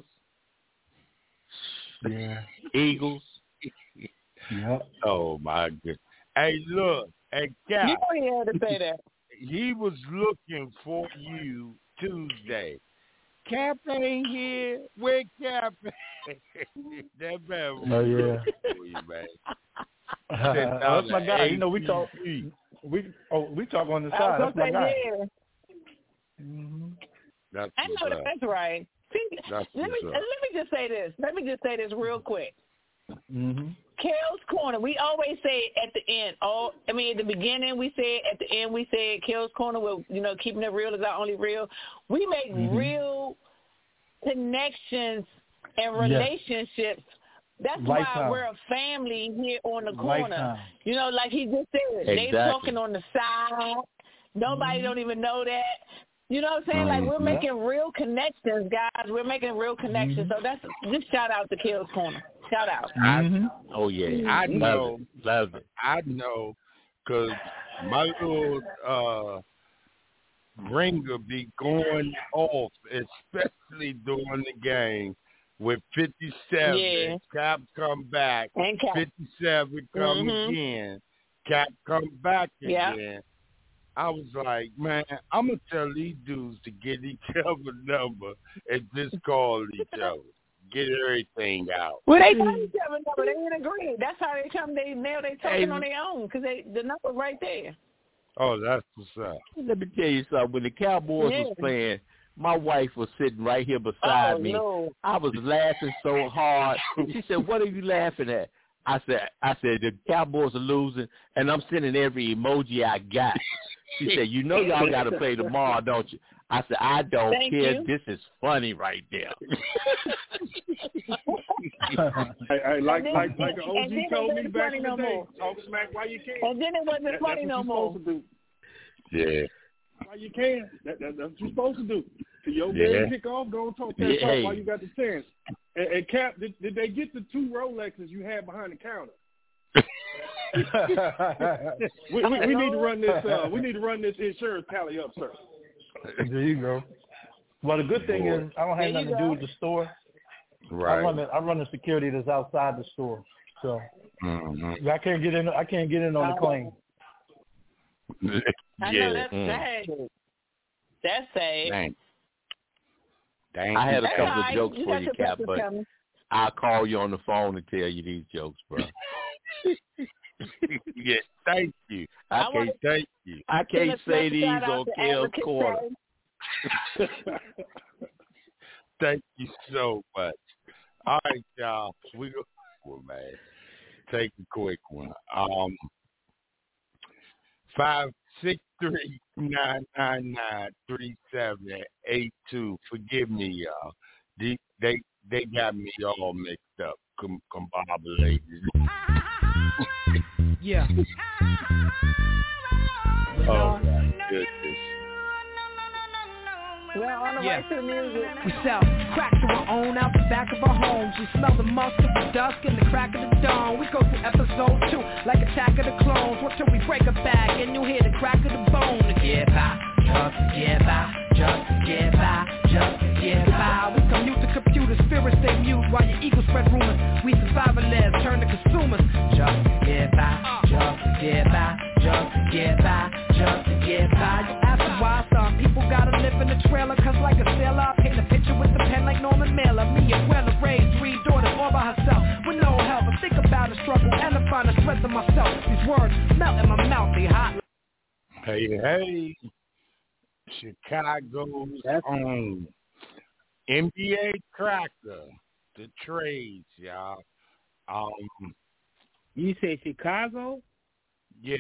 Yeah. Eagles. Yep. Oh my goodness. Hey, look, Cap. You know he had to say that. He was looking for you Tuesday. Cap ain't here. Where Cap? That man was looking for you, man. That's my guy. You know, we talk. We talk on the side. That's my guy. Mm-hmm. I know that's right. See, let me just say this. Let me just say this real quick. Mm-hmm. Kel's Corner. We always say at the end. At the beginning we say it. At the end we say it. Kel's Corner. With keeping it real is our only real. We make real connections and relationships. That's why we're a family here on the corner. Like he just said, they talking on the side. Nobody don't even know that. You know what I'm saying? Like, we're making real connections, guys. We're making real connections. So that's just shout out to Kel's Corner. Shout out. Oh, yeah. I know. Love it. I know, because my little ringer be going off, especially during the game. With 57, Cap come back. And Cap. 57 come again. Cap come back again. I was like, man, I'm going to tell these dudes to get each other number and just call each other. Get everything out. Well, they tell each other number. They ain't agreed. That's how they come. They talking on their own because the number right there. Oh, that's what's up. Let me tell you something. When the Cowboys was playing, my wife was sitting right here beside me. No. I was laughing so hard. She said, "What are you laughing at?" I said, the Cowboys are losing, and I'm sending every emoji I got. She said, y'all got to play tomorrow, don't you? I said, I don't care. This is funny right there. Like an OG told me back in the day, talk smack while you can. And then it wasn't funny no more. Yeah. While you can. That's what you're supposed to do. To your game kick off, go and talk that talk while you got the chance. And Cap, did they get the 2 Rolexes you had behind the counter? we need to run this. We need to run this insurance tally up, sir. There you go. Well, the good thing is I don't have nothing to do with the store. Right. I run the security that's outside the store, so I can't get in. I can't get in on the claim. I know that's sad. That's sad. Dang. I had a couple of jokes for you, Cap, but I'll call you on the phone and tell you these jokes, bro. Yeah, thank you. I can't say these on Kel's Corner. Thank you so much. All right, y'all. We go. Well, man, take a quick one. 563-999-3782. Forgive me, y'all. They got me all mixed up, combobulated. Yeah. Oh my goodness. We're on the way to the music. We sell crack to our own out the back of our homes. We smell the musk of the dusk and the crack of the dawn. We go through episode 2 like Attack of the Clones. What till we break a bag and you hear the crack of the bone. To get by, just to get by, just to get by, just to get by. We commute to computers, spirits stay mute while your ego spread rumors. We survivalists turn to consumers. Just to get by, just to get by, just to get by, just to get by. You ask them why some people gotta live in the trailer, cause like a sailor I paint a picture with the pen like Norman Mailer. Me and Weller raised 3 daughters all by herself with no help. I think about the struggle and I find the strength in myself. These words melt in my mouth, they hot. Hey, Chicago's own NBA Cracker, the trades, y'all. You say Chicago? Yeah.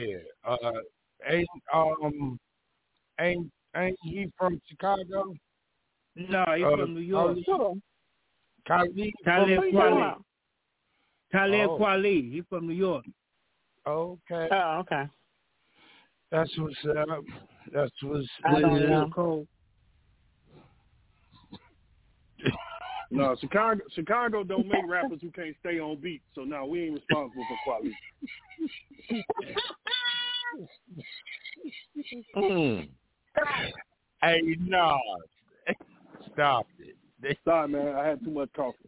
Ain't he from Chicago? No, he's from New York. Talib Kweli. Talib Kweli. He's from New York. Okay. Oh, okay. That's what's up. That's what's cold. No, Chicago don't make rappers who can't stay on beat. So now we ain't responsible for quality. Hey, no. Stop it. Sorry, man. I had too much coffee.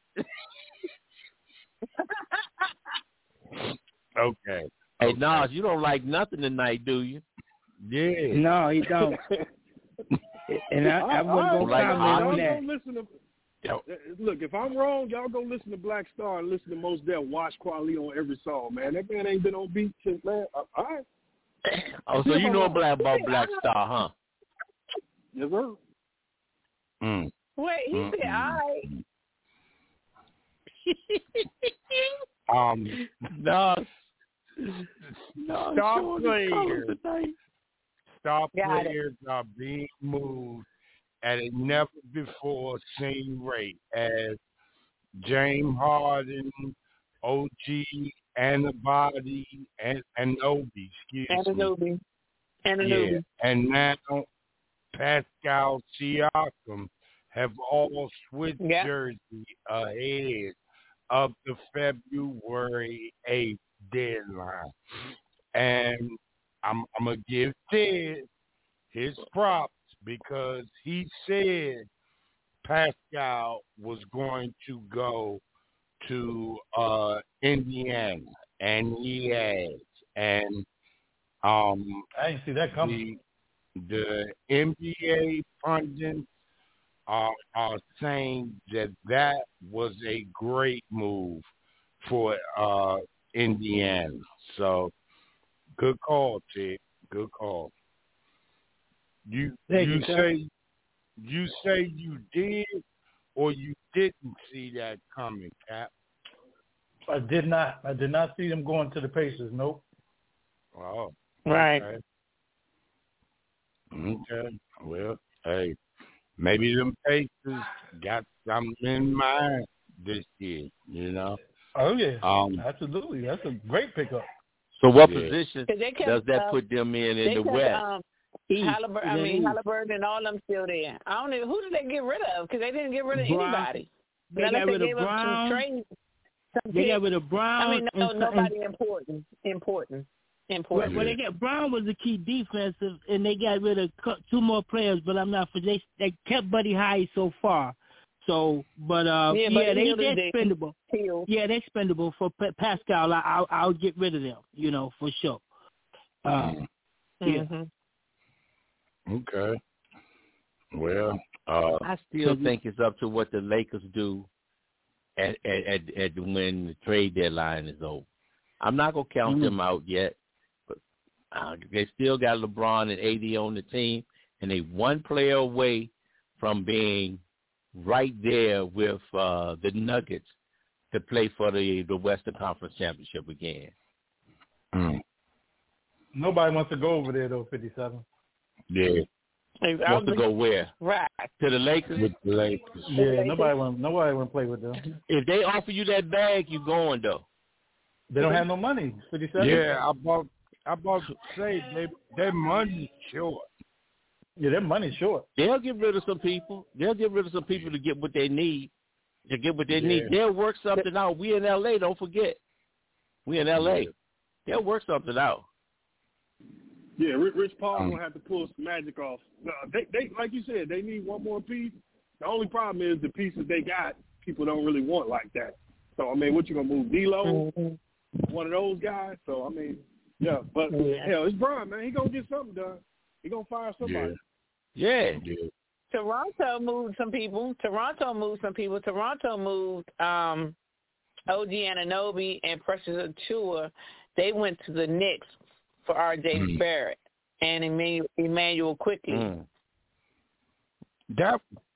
Okay. Hey, Nas, you don't like nothing tonight, do you? Yeah. No, he don't. And I wasn't going to comment on that. Listen to, look, if I'm wrong, y'all go listen to Black Star and listen to Mos Def Watch Quali on every song, man. That man ain't been on beat since, man. All right. Oh, so you know about Black Star, huh? Yes, sir. Wait, he said, all right. Star players are being moved at a never before seen rate as James Harden, OG, Anibody, and Anobi, Ananobi. Yeah, and now Pascal Siakam have all switched jersey ahead of the February 8th deadline. And I'm going to give Ted his props because he said Pascal was going to go to Indiana, and he has. And I didn't see that coming. The NBA pundits are saying that was a great move for Indiana. So good call, Ted. Good call. You say you did or you didn't see that coming, Cap? I did not. I did not see them going to the Pacers. Nope. Oh, right. Okay. Well, hey, maybe them Pacers got something in mind this year, you know? Oh, yeah. Absolutely. That's a great pickup. So what position does that put them in the West? Halliburton and all them still there. I don't know. Who did they get rid of? Because they didn't get rid of anybody. They got rid of Brown. They got rid of Brown. Nobody important. Well, they got Brown was the key defensive, and they got rid of two more players, but I'm not for they kept Buddy High so far. So, but they're expendable. Yeah, they're expendable for Pascal. I'll get rid of them, for sure. Yeah. Okay. Well, I still think it's up to what the Lakers do at when the trade deadline is over. I'm not gonna count them out yet, but they still got LeBron and AD on the team, and they one player away from being right there with the Nuggets to play for the Western Conference Championship again. Nobody wants to go over there though, 57. Yeah. Wants to go where? Right. To the Lakers? With the Lakers. Yeah, nobody want to play with them. If they offer you that bag, you going though. They don't have no money. 57. Yeah, I about to say their money's short. Yeah, their money's short. They'll get rid of some people. To get what they need. They'll work something out. We in L.A., don't forget. We in L.A. They'll work something out. Yeah, Rich Paul's going to have to pull some magic off. They like you said, they need one more piece. The only problem is the pieces they got, people don't really want like that. So, I mean, what you going to move? D-Lo? One of those guys? So, I mean, yeah. But, hell, it's Bron, man. He going to get something done. He going to fire somebody. Yeah. Toronto moved some people. Toronto moved OG Anunoby and Precious Achiuwa. They went to the Knicks for R.J. Barrett and Emmanuel Quickly. Yeah.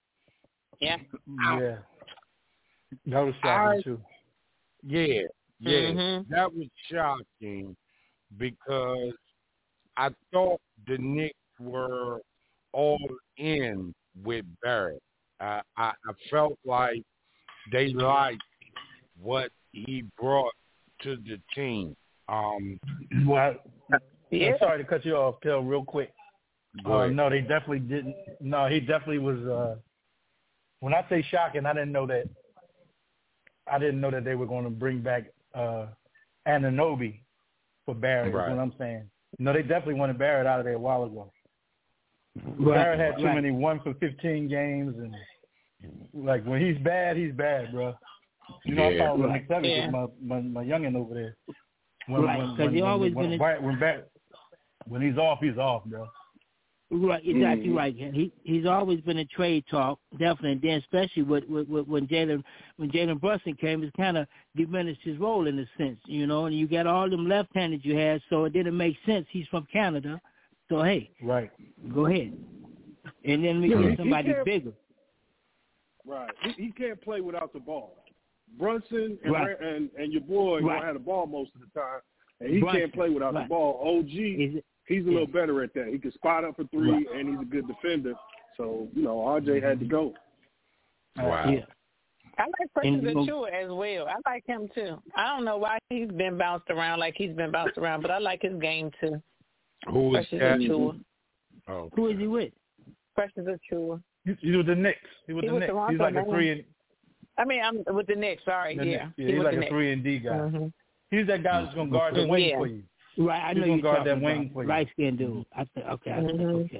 That was shocking, too. Yeah. That was shocking because I thought the Knicks were all in with Barrett. I felt like they liked what he brought to the team. Well, I'm sorry to cut you off, Kel, real quick. No, they definitely didn't. No, he definitely was when I say shocking, I didn't know that they were going to bring back Anunoby for Barrett. Right. Is what I'm saying. No, they definitely wanted Barrett out of there a while ago. Right. Barrett had too many 1 for 15 games, and like when he's bad, bro. You know, I'm talking about McSevens, my youngin over there. When he's off, bro. Right, exactly right. He's always been in trade talk, definitely. And then especially when Jalen Brunson came, it's kind of diminished his role in a sense, you know. And you got all them left-handed you had, so it didn't make sense. He's from Canada, so hey, right, go ahead. And then we get somebody bigger. Right, he can't play without the ball. Brunson and your boy don't have the ball most of the time, and he can't play without the ball. OG. He's a little better at that. He can spot up for three, and he's a good defender. So, you know, RJ had to go. Wow. Yeah. I like Precious Achiuwa as well. I like him, too. I don't know why he's been bounced around like he's been bounced around, but I like his game, too. Who is that? Achiuwa. Oh, who is he with? Precious Achiuwa. He's with the Knicks. He's like a 3 I'm with the Knicks, sorry. He's like a 3-and-D guy. Mm-hmm. He's that guy that's going to guard the wing for you. Right, I know you're guard talking that wing about light-skinned dude. Okay.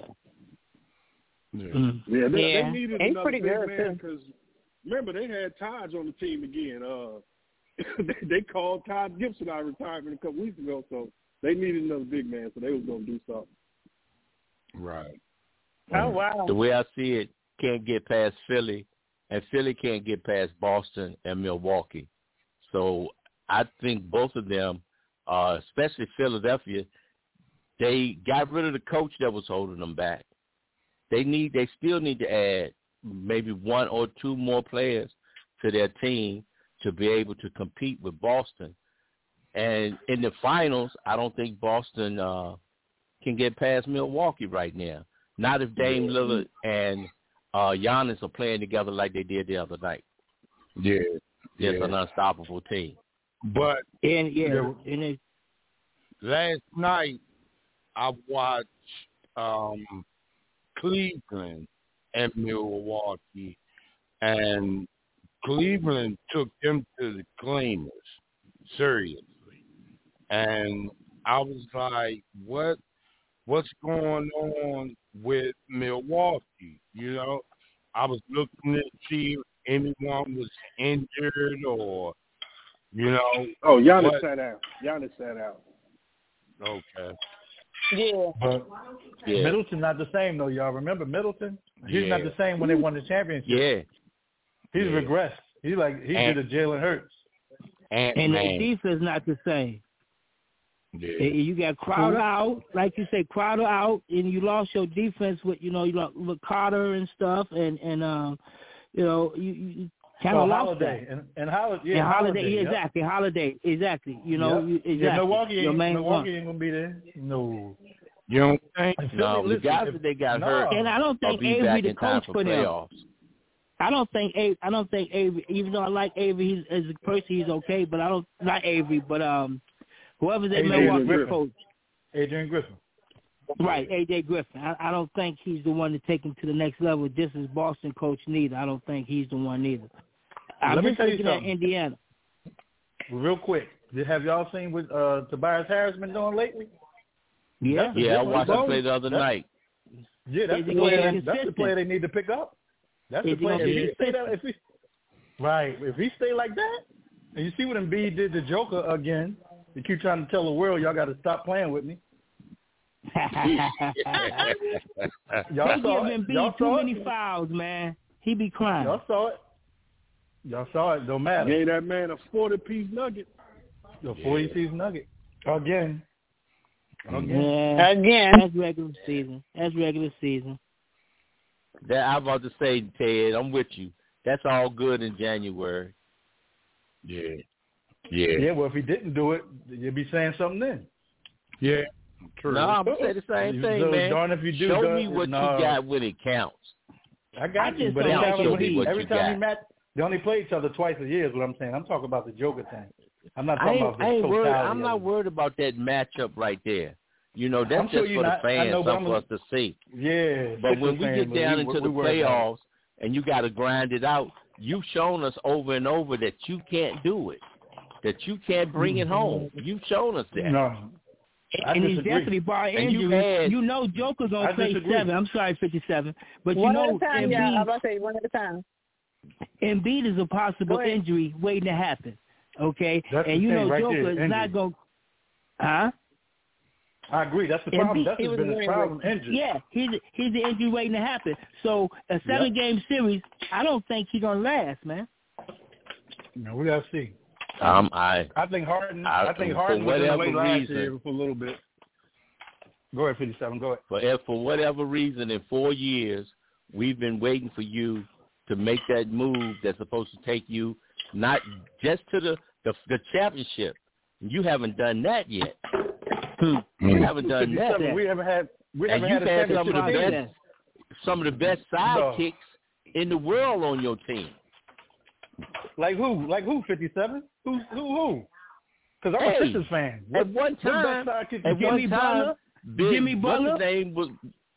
Yeah, they needed another big man because, remember, they had Taj on the team again. They called Todd Gibson out of retirement a couple weeks ago, so they needed another big man, so they was going to do something. Right. Oh, wow. The way I see it, can't get past Philly, and Philly can't get past Boston and Milwaukee. So I think both of them, especially Philadelphia, they got rid of the coach that was holding them back. They still need to add maybe 1 or 2 more players to their team to be able to compete with Boston. And in the finals, I don't think Boston can get past Milwaukee right now. Not if Dame Lillard and Giannis are playing together like they did the other night. Yeah. It's an unstoppable team. But last night I watched Cleveland and Milwaukee, and Cleveland took them to the cleaners, seriously. And I was like, what's going on with Milwaukee? You know, I was looking to see if anyone was injured or, you know. Oh, Giannis sat out. Okay. Yeah. But Middleton not the same, though, y'all. Remember Middleton? He's not the same when they won the championship. Yeah. He's regressed. He did a Jalen Hurts. And the defense not the same. Yeah. You got Crowder out, like you say, Crowder out, and you lost your defense with, you lost with Carter and stuff, and you kind of lost Holiday. that. And Holiday. Holiday, exactly. Holiday, exactly. Exactly. Yeah, Milwaukee ain't going to be there. No. You don't think? No, the guys that they got hurt. And I don't think Avery the coach for them. I don't think Avery, even though I like Avery, as a person, he's okay, but not Avery, but whoever's at Milwaukee coach. Adrian Griffin. Right, A.J. Griffin. I don't think he's the one to take him to the next level, just as Boston coach neither. I don't think he's the one either. Let me tell you something. Indiana. Real quick, have y'all seen what Tobias Harris been doing lately? Yeah. I watched him play the other night. Yeah, that's the player they need to pick up. That's the player. If he stay like that, and you see what Embiid did to Joker again, you keep trying to tell the world y'all got to stop playing with me. Y'all give Embiid too many fouls, man. He be crying. Y'all saw it. Don't matter. Gave that man a 40-piece nugget. A 40-piece nugget. Again. That's regular season. I'm about to say, Ted, I'm with you. That's all good in January. Yeah. Well, if he didn't do it, you'd be saying something then. Yeah. True. No, I'm going to say the same thing, man. Darn if you do. Show me what you got when it counts. I got you, but every time we match, they only play each other twice a year is what I'm saying. I'm talking about the Joker thing. I'm not talking about the totality. I'm not worried about that matchup right there. That's just for the fans, something for us to see. Yeah. But when we get down into the playoffs, and you got to grind it out. You've shown us over and over that you can't do it, that you can't bring it home. You've shown us that. No. And he's definitely bar injury. You know Joker's going to play 7. I'm sorry, 57. But one you know, at a time, I'm about to say one at a time. Embiid is a possible injury waiting to happen. Okay? And you know right Joker is not going to... Huh? I agree. That's the problem. That's been his problem, injury. Yeah, he's the injury waiting to happen. So a 7-game series, I don't think he's going to last, man. No, we got to see. I think Harden was in the way last year for a little bit. Go ahead, 57. Go ahead. For whatever reason, in 4 years, we've been waiting for you to make that move that's supposed to take you not just to the championship. You haven't done that yet. You haven't done that. We haven't had some of the best sidekicks in the world on your team. Like who? 57? Who? Because I'm a Sixers fan. At one time, Jimmy Butler's name was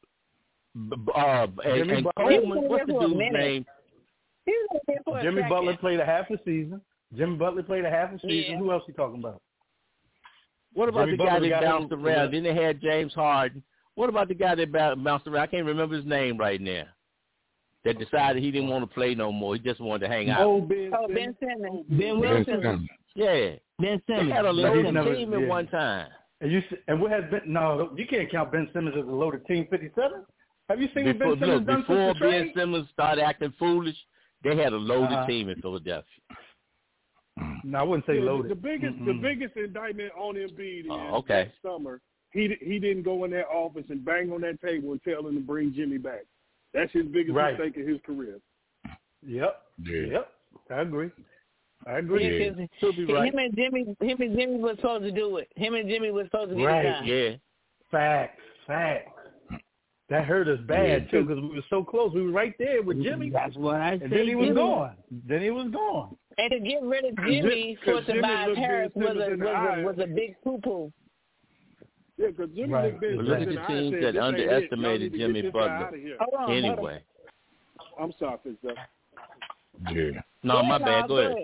and Coleman. What's the dude's name? Jimmy Butler played a half a season. Who else are you talking about? What about the guy that bounced around? Then they had James Harden. What about the guy that bounced around? I can't remember his name right now. That decided he didn't want to play no more. He just wanted to hang out. Ben Simmons. Ben Wilson. Yeah. Ben Simmons. They had a loaded team at one time. And what has been? No, you can't count Ben Simmons as a loaded team. 57. Have you seen what Ben Simmons done before since Ben Simmons started acting foolish? They had a loaded team in Philadelphia. No, I wouldn't say loaded. The biggest indictment on Embiid is okay. That summer he didn't go in that office and bang on that table and tell him to bring Jimmy back. That's his biggest mistake in his career. Yep. Yeah. Yep. I agree. Yeah. Him and Jimmy was supposed to do it. Him and Jimmy was supposed to be the guy. Yeah. Facts. That hurt us bad too because we were so close. We were right there with Jimmy. That's what I said. And then he was gone. And to get rid of Jimmy for Tobias Harris was a big poo-poo. Yeah, because Jimmy looked Ben Look at the teams that underestimated Jimmy Butler. Anyway. I'm sorry, Fitzgerald. Yeah. No, my bad. Go ahead.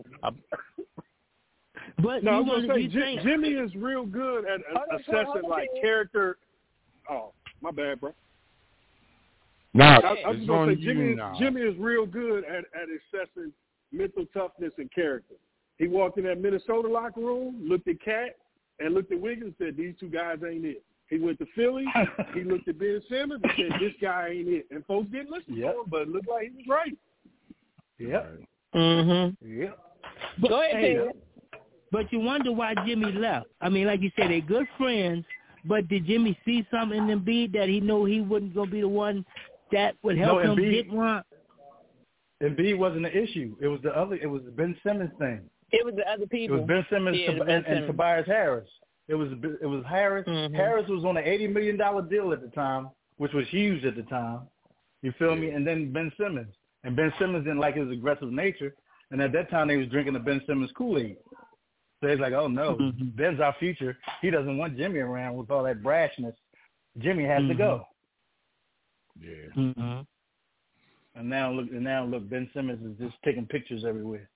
But no, I was going to say, Jimmy is real good at assessing, like, character. Oh, my bad, bro. No, I was going to say, Jimmy is real good at assessing mental toughness and character. He walked in that Minnesota locker room, looked at Cat, and looked at Wiggins and said, these two guys ain't it. He went to Philly. He looked at Ben Simmons and said, this guy ain't it. And folks didn't listen to him, but it looked like he was right. Yep. Mm-hmm. Yep. Go ahead, But you wonder why Jimmy left. I mean, like you said, they're good friends, but did Jimmy see something in Embiid that he knew he wasn't going to be the one that would help him get one? Embiid wasn't the issue. It was the Ben Simmons thing. It was the other people. It was Ben Simmons and Tobias Harris. It was Harris. Mm-hmm. Harris was on an $80 million deal at the time, which was huge at the time. You feel me? And then Ben Simmons. And Ben Simmons didn't like his aggressive nature. And at that time, they was drinking the Ben Simmons Kool-Aid. So it's like, oh, no, Ben's our future. He doesn't want Jimmy around with all that brashness. Jimmy has to go. Yeah. Mm-hmm. And now look, Ben Simmons is just taking pictures everywhere.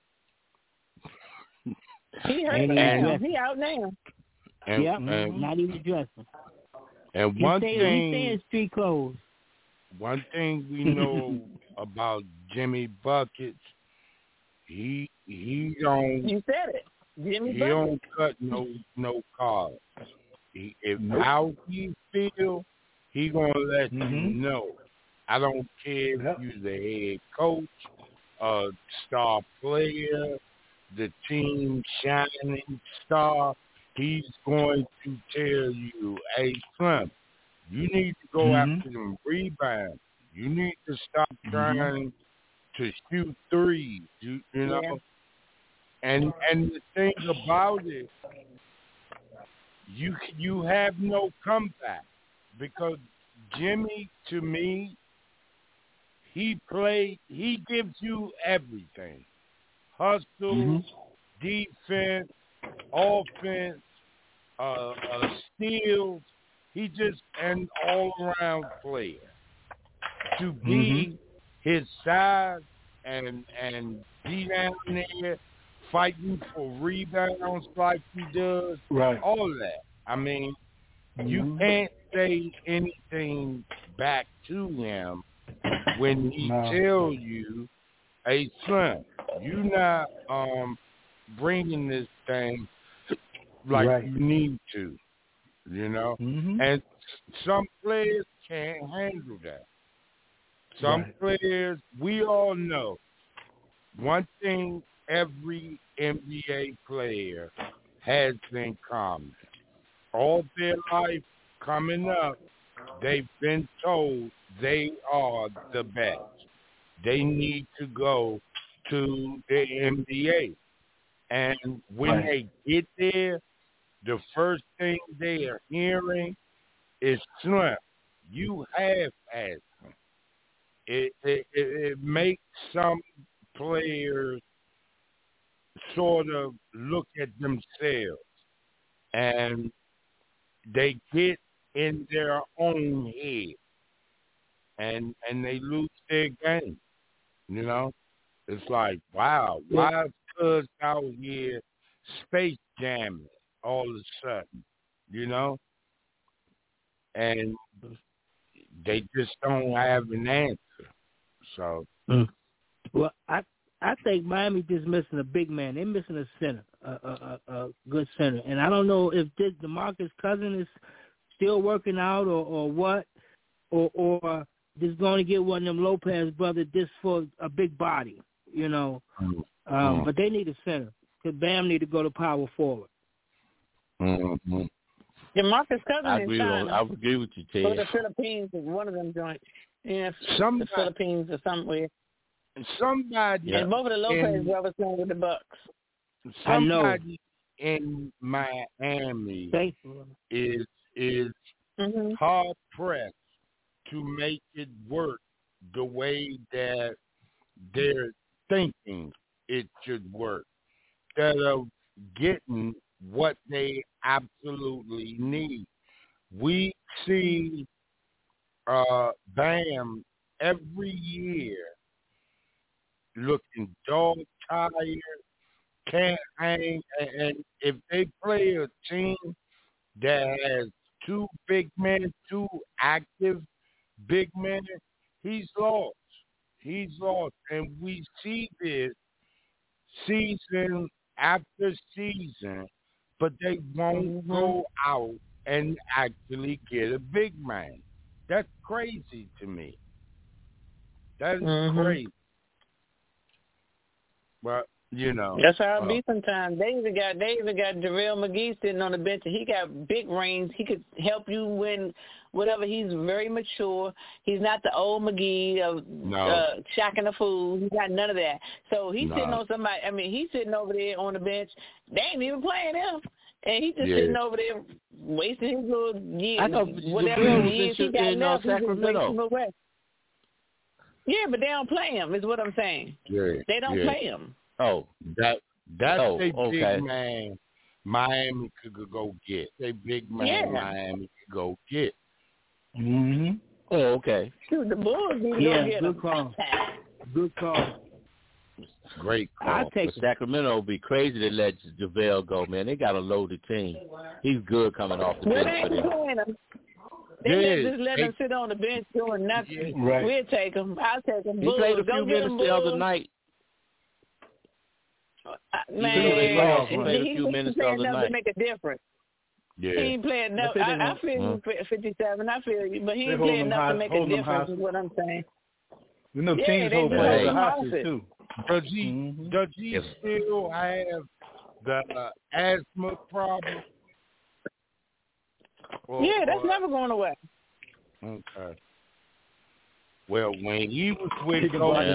He hurt now. He out now. And not even dressing. And he stay in street clothes. One thing we know about Jimmy Buckets, he don't. You said it. Jimmy Buckets. Don't cut no cards. How he feel, he gonna let you know. I don't care if you're the head coach, star player, the team shining star. He's going to tell you, hey, son, you need to go after them rebounds. You need to stop trying to shoot threes, you know. Yeah. And the thing about it, you have no comeback because Jimmy, to me, he gives you everything. Hustle, defense, offense, steals. He just an all-around player. To be his size and be down there fighting for rebounds like he does. Right. All of that. I mean, you can't say anything back to him when he tells you, hey, son, you not bringing this thing like you need to, you know? And some players can't handle that. Some players, we all know, one thing every NBA player has in common. All their life coming up, they've been told they are the best. They need to go to the NBA. And when they get there, the first thing they are hearing is, Slim, you have asthma. It makes some players sort of look at themselves and they get in their own head and they lose their game. You know? It's like, wow, why is Cuz out here space jamming all of a sudden? You know? And they just don't have an answer. So well, I think Miami just missing a big man. They're missing a center, a good center. And I don't know if this DeMarcus Cousins is still working out or what, or just going to get one of them Lopez brothers just for a big body, you know. But they need a center because Bam need to go to power forward. DeMarcus Cousins I agree with you, Ted. For the Philippines is one of them joints. Yeah, the Philippines or somewhere. Somebody and both of the Lopez brothers playing with the Bucks. Somebody in Miami is hard pressed to make it work the way that they're thinking it should work, instead of getting what they absolutely need. We see Bam every year looking dog tired, can't hang, and if they play a team that has two active big men, he's lost. And we see this season after season, but they won't go out and actually get a big man. That's crazy to me. That is crazy. But, you know. That's how it be sometimes. They even got JaVale McGee sitting on the bench, and he got big rings. He could help you win whatever. He's very mature. He's not the old McGee of shacking the fool. He's got none of that. So he's sitting on somebody. I mean, he's sitting over there on the bench. They ain't even playing him. And he's just sitting over there wasting his little years. I know whatever years he got left, Sacramento. Yeah, but they don't play him, is what I'm saying. Yeah, they don't play him. Oh, that's a big man Miami could go get. A big man Miami could go get. Oh, okay. Shoot, the Bulls need to go get him. Good call. Great call. Sacramento would be crazy to let JaVale go, man. They got a loaded team. He's good coming off the bench for them. They just let him sit on the bench doing nothing. Right. We'll take him. I'll take him. He played a few minutes the other night. Man, he played a few minutes the other night. To make a difference. Yeah. He ain't playing enough. I feel you, 57. I feel you, but he ain't playing enough to make a difference. Is what I'm saying. You know, teams hold players hostage too. Does he still have the asthma problem? That's never going away. Okay. Well, when he was with Golden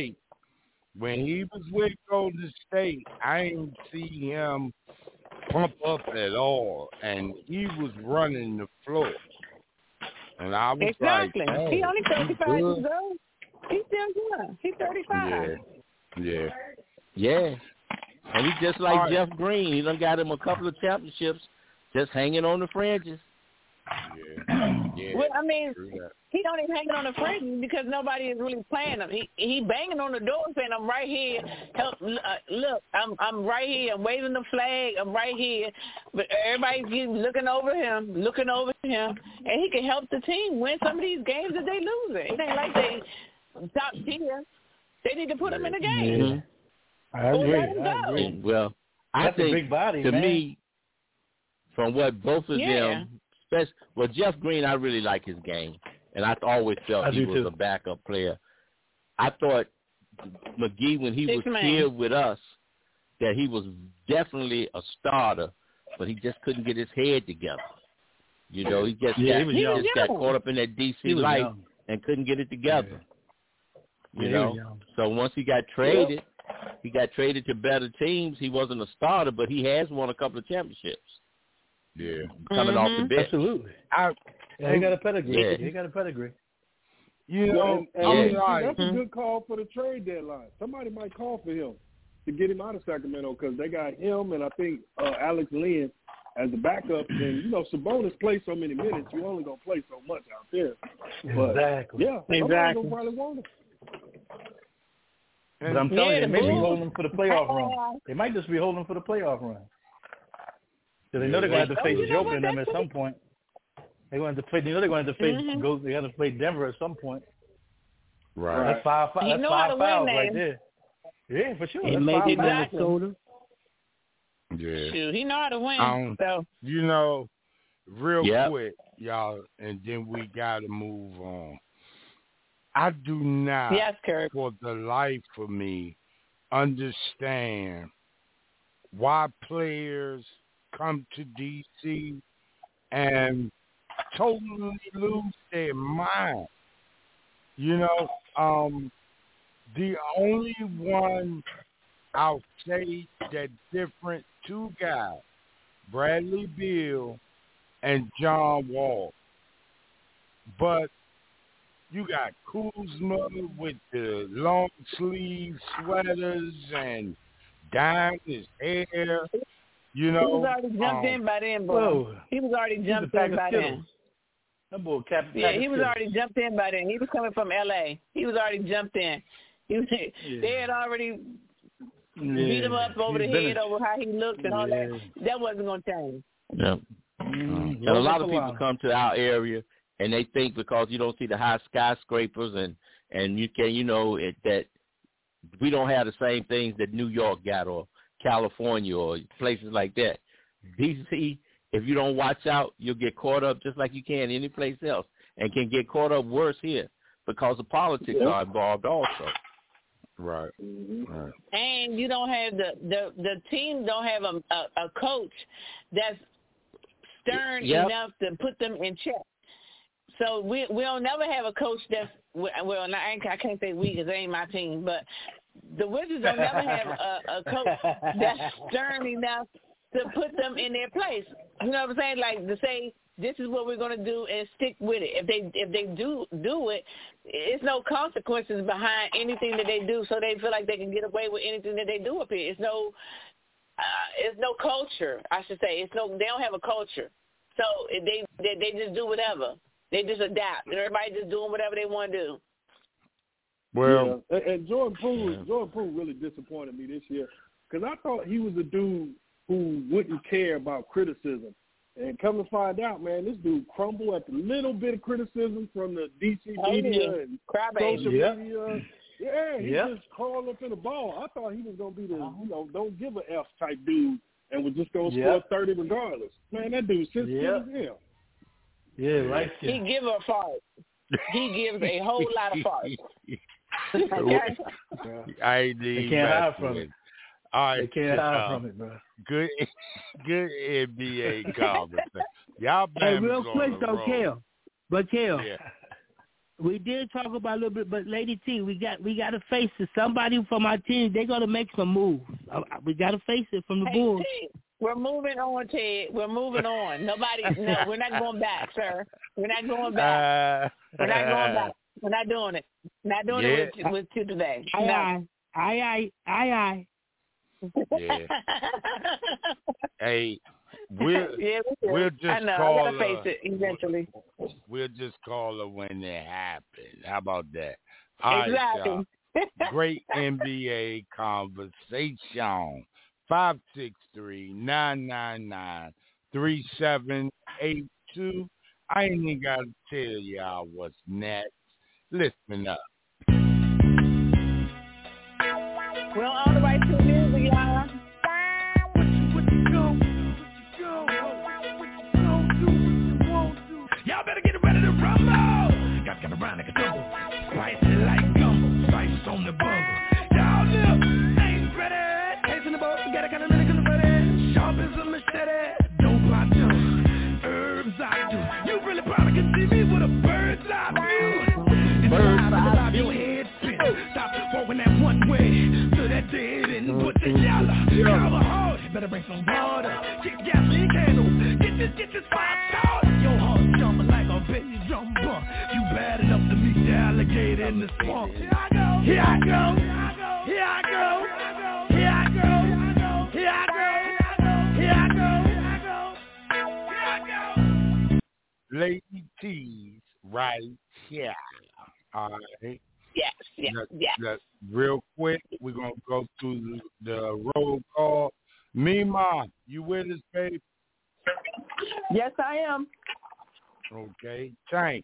State, I didn't see him pump up at all, and he was running the floor. And I was like, oh, he only 35 years old. He's still good. He's 35. Yeah. And he's just like Jeff Green. He done got him a couple of championships just hanging on the fringes. Yeah. Well, I mean, he don't even hanging on the fringes because nobody is really playing him. He banging on the door saying, "I'm right here. Help! Look, I'm right here. I'm waving the flag. I'm right here." But everybody's looking over him, and he can help the team win some of these games that they losing. It ain't like they top tier. They need to put him in the game. Yeah. I agree. Well, I think a big body, to man. me, from what both of them, Jeff Green, I really like his game, and I always felt he was a backup player. I thought McGee, when he was here with us, that he was definitely a starter, but he just couldn't get his head together. You know, he just got caught up in that DC life and couldn't get it together. You know, so once he got traded, to better teams. He wasn't a starter, but he has won a couple of championships. Yeah, coming off the bench. Absolutely. He got a pedigree. He got a pedigree. You know, that's a good call for the trade deadline. Somebody might call for him to get him out of Sacramento because they got him and I think Alex Lynn as a backup. And, you know, Sabonis plays so many minutes, you only going to play so much out there. But, exactly. Yeah, somebody's going to probably want him. But I'm telling you, they may be holding them for the playoff run. They might just be holding them for the playoff run. Because they know they're going to have to face Joker and them at some point. They're going to face. You know they're going to have to face. They have to play Denver at some point. Right. That's five fouls right there. Yeah, for sure. That's maybe 5 fouls. Minnesota. Yeah. Shoot, he know how to win. So. You know, real quick, y'all, and then we got to move on. I do not, for the life of me, understand why players come to D.C. and totally lose their mind. You know, the only one I'll say that's different, 2 guys, Bradley Beal and John Wall. But you got Kuzma with the long sleeve sweaters and dyeing his hair. You know, he was already jumped in by then, bro. He was already jumped in by then. That boy, Captain. Yeah, he was already jumped in by then. He was coming from L.A. He was already jumped in. They had already beat him up over the head over how he looked and all that. That wasn't going to change. Yeah. And a lot of people come to our area and they think because you don't see the high skyscrapers and you can, you know, that we don't have the same things that New York got or California or places like that. DC, if you don't watch out, you'll get caught up just like you can any place else and can get caught up worse here because the politics are involved also. Right. Right. And you don't have the team don't have a coach that's stern enough to put them in check. So we'll never have a coach that's I can't say we because it ain't my team, but the Wizards will never have a coach that's stern enough to put them in their place. You know what I'm saying? Like to say this is what we're going to do and stick with it. If they do it, it's no consequences behind anything that they do, so they feel like they can get away with anything that they do up here. It's no culture, I should say. They don't have a culture, so they just do whatever. They just adapt, and everybody just doing whatever they want to do. Well, and Jordan Poole really disappointed me this year because I thought he was a dude who wouldn't care about criticism. And come to find out, man, this dude crumbled at the little bit of criticism from the DC media and social media. Yeah, he just crawled up in the ball. I thought he was going to be the, don't give a F type dude and was just going to score 30 regardless. Man, that dude's sensitive as hell. Yeah, right. He gives a fart. He gives a whole lot of farts. I need can't hide from it. All right, they can't hide from it, bro. Good NBA comment. Y'all real quick though, Kel. But Kel, we did talk about a little bit, but Lady T, we got to face it. Somebody from our team, they're gonna make some moves. We got to face it from the Bulls. We're moving on, Ted. We're moving on. We're not going back, sir. We're not going back. We're not going back. We're not doing it. Not doing it with you today. Aye. Yeah. Hey, We'll just I know. call I gotta face it eventually. We'll just call her when it happens. How about that? All exactly. Right, great NBA conversation. 563-999-3782. I ain't even got to tell y'all what's next. Listen up. Well, all the way to the music, y'all. Y'all better get ready to rumble. Got to run like a tumble. Spicy like gumbo. Spice on the bungle. Y'all look, ain't ready. Tasting the boat, got a kind of liquor ready. Sharp as a machete. Dope I do. Herbs I do. You really probably can see me with a bird's eye view. Bird's eye view. Your head spin. Stop walking that one way to that dead end. Put the yellow. Cover hard. Better bring some water. Get gasoline candles. Get this fire started. Your heart jumping like a baby jumper. You bad enough to meet the alligator in the swamp. Here I go. Here I go. Here I go. Here I go. Here I go. Here I go. Here I go. Lady T's right here. All right. Yes. Real quick, we're going to go through the roll call. Mima, you with us, babe? Yes, I am. Okay. Tank.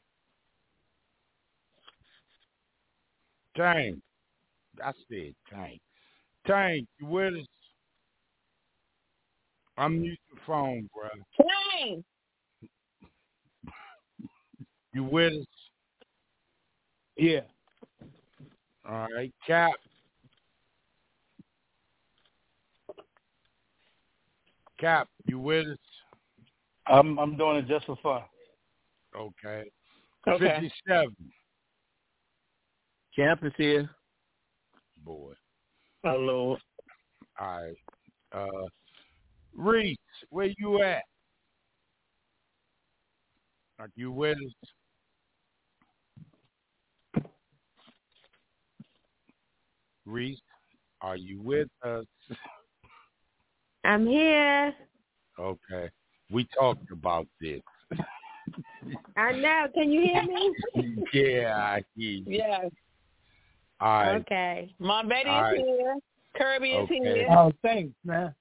I said Tank. Tank, you with us? Unmute the phone, bro. Tank! You with us? Yeah. All right. Cap. Cap, you with us? I'm doing it just for fun. Okay. 57. Cap is here. Boy. Hello. All right. Reese, where you at? Are you with us? Reese, are you with us? I'm here. Okay. We talked about this. I know. Can you hear me? Yeah, I hear you. Yes. All right. Okay. Mom Betty is here. Kirby is here. Oh, thanks, man.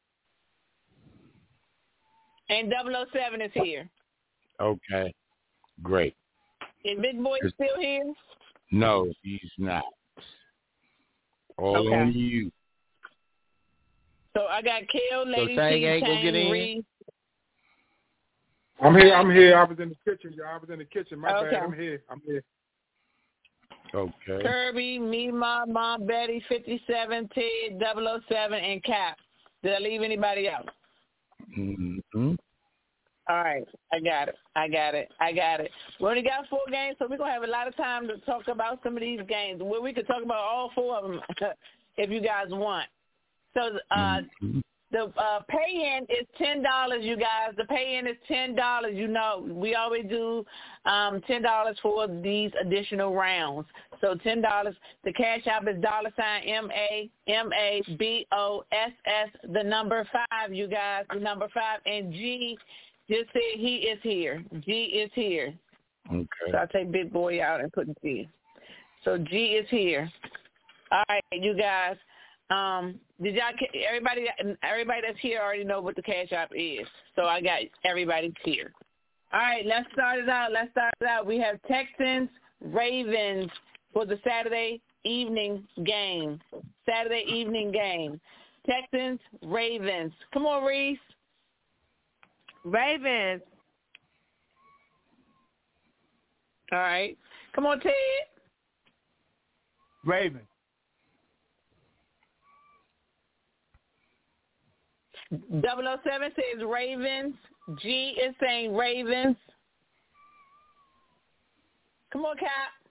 And 007 is here. Okay. Great. Is Big Boy still here? No, he's not. All on you. So I got Kel, Lady T, Tang, Reese. I'm here. I was in the kitchen, y'all. My bad. I'm here. Okay. Kirby, Mima, Mom Betty, 57, Ted, 007, and Cap. Did I leave anybody out? Mm-hmm. All right. I got it. We only got 4 games, so we're going to have a lot of time to talk about some of these games. Well, we could talk about all 4 of them if you guys want. So the pay-in is $10, you guys. The pay-in is $10. You know, we always do $10 for these additional rounds. So $10. The cash app is $MAMABOSS, the number 5, you guys, the number 5. And G just said he is here. G is here. Okay. So I'll take Big Boy out and put G. So G is here. All right, you guys. Did y'all? Everybody that's here already know what the cash app is. So I got everybody here. All right, let's start it out. We have Texans, Ravens for the Saturday evening game. Texans, Ravens. Come on, Reese. Ravens. All right. Come on, Ted. Ravens. 007 says Ravens. G is saying Ravens. Come on, Cap.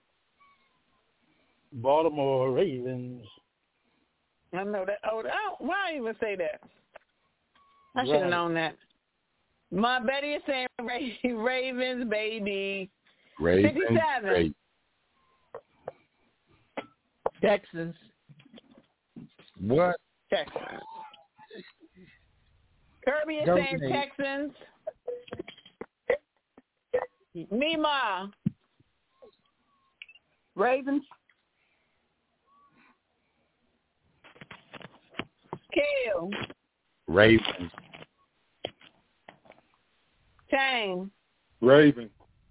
Baltimore Ravens. I know that. Oh, why even say that? I should have known that. My Betty is saying Ravens, baby. Ravens. 57. Texans. What? Texans. Kirby is saying Texans. Mima. Ravens. Kill. Ravens. Tang. Ravens.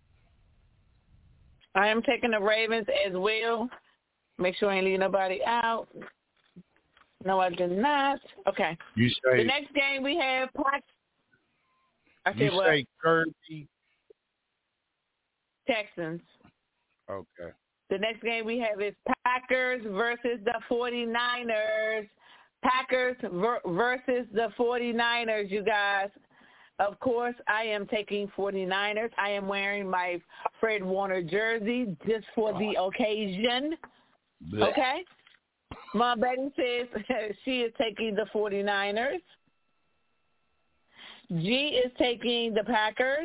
I am taking the Ravens as well. Make sure I ain't leave nobody out. No, I did not. Okay. You say the next game we have I you what? say Kirby. Texans. Okay. The next game we have is Packers versus the 49ers. Packers versus the 49ers, you guys. Of course, I am taking 49ers. I am wearing my Fred Warner jersey just for the occasion. Blech. Okay? Mom Betty says she is taking the 49ers. G is taking the Packers.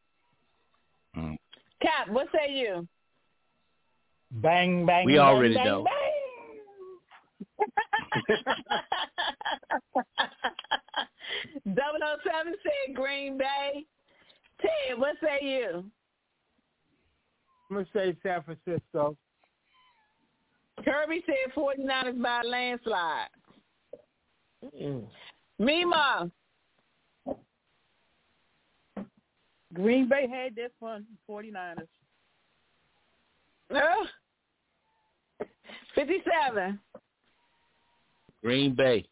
Cap, what say you? Bang, bang, we bang, already bang, know. Bang. 007 said Green Bay. Ted, what say you? I'm going to say San Francisco. Kirby said 49ers by a landslide. Mima. Green Bay had this one, 49ers. 57. Green Bay.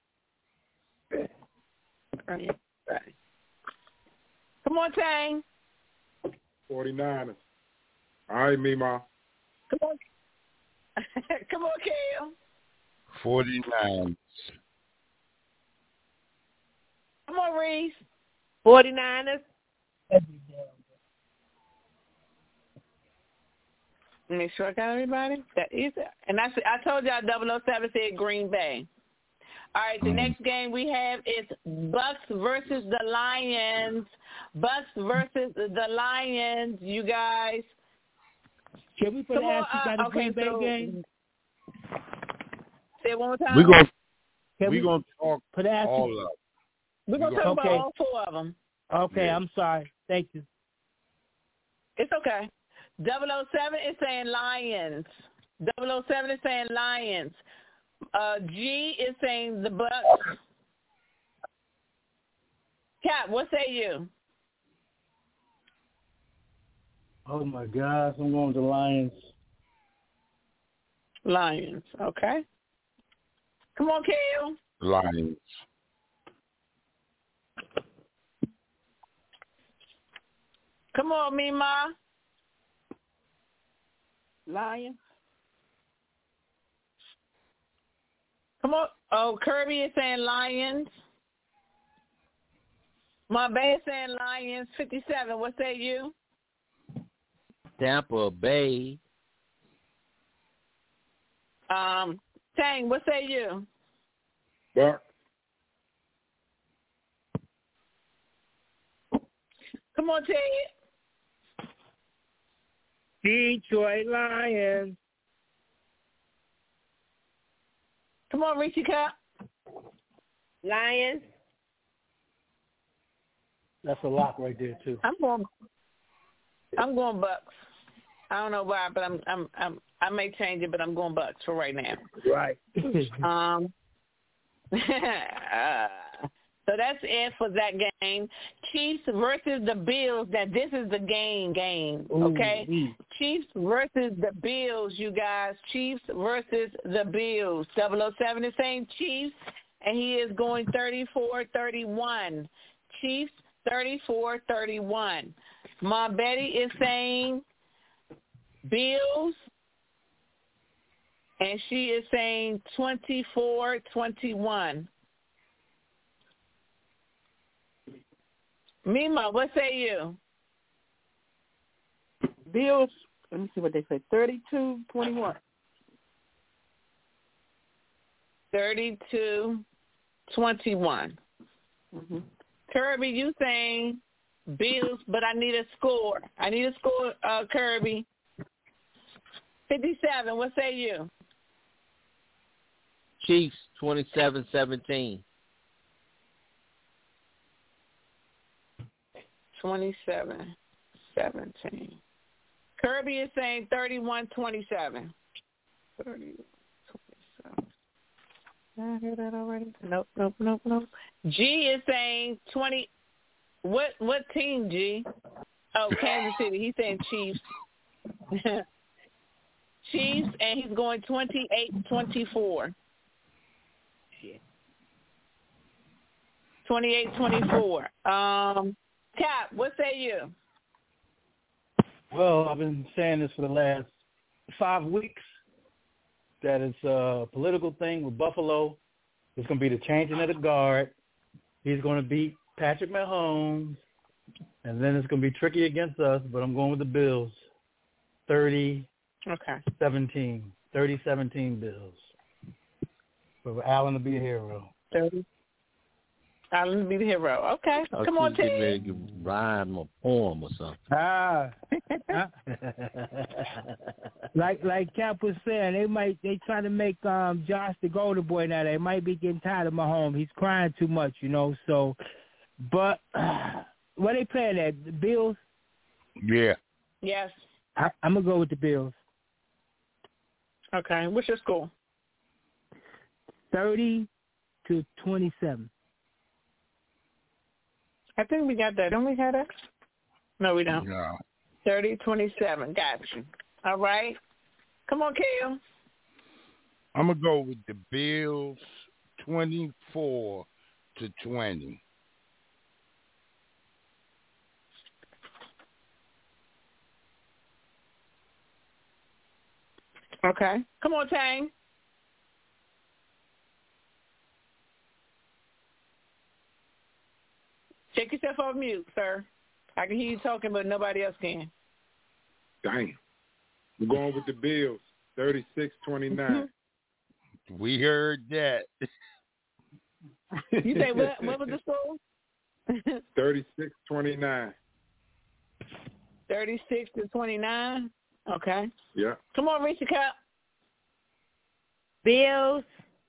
Come on, Tang. 49ers. All right, Mima. Come on. Come on, Kale. 49. Come on, Reese. 49ers. Make sure I got everybody. That is it. And I told y'all 007 said Green Bay. All right, the next game we have is Bucks versus the Lions. Bucks versus the Lions, you guys. Can we put an asterisk on the Green Bay game? Say it one more time. We're going to talk put an all of them. We're going to talk about all four of them. Okay, yeah. I'm sorry. Thank you. It's okay. 007 is saying Lions. 007 is saying Lions. G is saying the Bucks. Kat, what say you? Oh, my gosh. I'm going to Lions. Lions. Okay. Come on, Kale. Lions. Come on, Mima. Lions. Come on. Oh, Kirby is saying Lions. My Bay is saying Lions. 57. What say you? Tampa Bay. Tang, what say you? Bucks. Come on, Ted. Detroit Lions. Come on, Richie Cup. Lions. That's a lock right there too. I'm going Bucks. I don't know why, but I may change it, but I'm going Bucks for right now. Right. So that's it for that game. Chiefs versus the Bills. Now, this is the game, okay? Ooh. Chiefs versus the Bills, you guys. Chiefs versus the Bills. 007 is saying Chiefs, and he is going 34-31. Chiefs, 34-31. Ma Betty is saying Bills, and she is saying 24-21. Mima, what say you? Bills, let me see what they say, 32-21. 32-21. Mm-hmm. Kirby, you saying Bills, but I need a score. I need a score, Kirby. 57, what say you? Chiefs, 27-17. 27-17. Kirby is saying 31-27. 31-27. Did I hear that already? Nope. G is saying 20. What team, G? Oh, Kansas City. He's saying Chiefs. Chiefs, and he's going 28-24. Shit. 28-24. Cap, what say you? Well, I've been saying this for the last 5 weeks, that it's a political thing with Buffalo. It's going to be the changing of the guard. He's going to beat Patrick Mahomes, and then it's going to be tricky against us, but I'm going with the Bills. 30-17. 30-17 Bills. For Allen to be a hero. 30. Allen to be the hero. Okay. Come on, Tim. Ready to rhyme a poem or something. Like Cap was saying, they try to make Josh the golden boy now. They might be getting tired of Mahomes. He's crying too much, So, but where they playing at? The Bills? Yeah. Yes. I'm gonna go with the Bills. Okay. What's your score? 30-27. I think we got that. Don't we have that? No, we don't. No. 30-27. Got you. All right. Come on, Kale. I'm going to go with the Bills 24-20. Okay. Come on, Tang. Take yourself off mute, sir. I can hear you talking, but nobody else can. Dang. I'm going with the Bills, 36-29. We heard that. You say what was the score? 36-29. 36-29? Okay. Yeah. Come on, Risha Cup. Bills,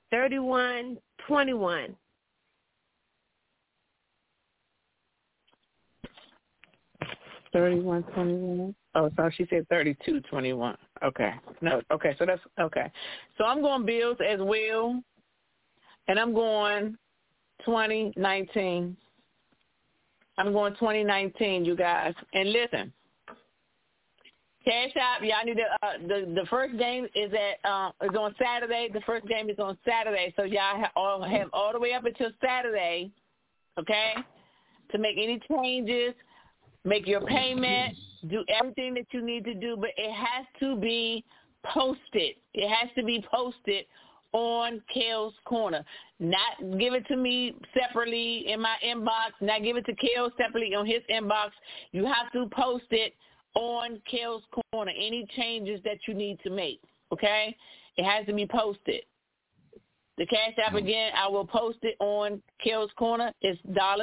31-21. 31-21. Oh, so she said 32-21. Okay. No. Okay. So that's okay. So I'm going Bills as well, and I'm going 2019. I'm going 2019, you guys. And listen, Cash App, y'all need to. The first game is on Saturday. The first game is on Saturday, so y'all have all the way up until Saturday, okay, to make any changes. Make your payment, do everything that you need to do, but it has to be posted. It has to be posted on Kale's Corner. Not give it to me separately in my inbox, not give it to Kale separately on his inbox. You have to post it on Kale's Corner, any changes that you need to make, okay? It has to be posted. The Cash App, again, I will post it on Kale's Corner. It's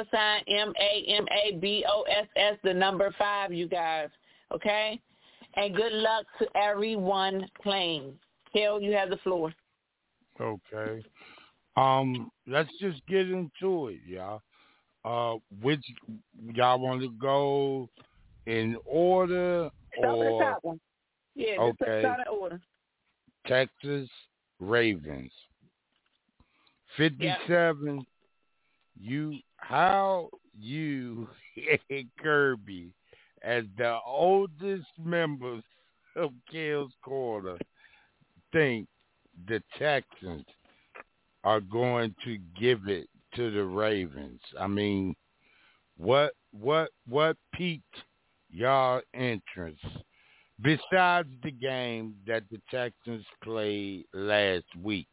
$MAMABOSS, 5, you guys, okay? And good luck to everyone playing. Kale, you have the floor. Okay. Let's just get into it, y'all. Which y'all want to go in order? Start with the top one. Yeah, okay. Start in order. Texas Ravens. 57. Yep. How you and Kirby, as the oldest members of Kale's Corner, think the Texans are going to give it to the Ravens? I mean, what piqued y'all interest besides the game that the Texans played last week?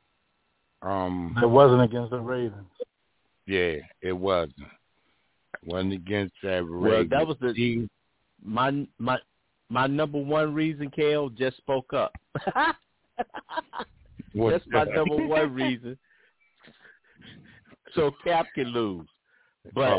It wasn't against the Ravens. Yeah, it wasn't. Wasn't against that Ravens. Well, that was my number one reason. Kale just spoke up. That's my number one reason. So Cap can lose, but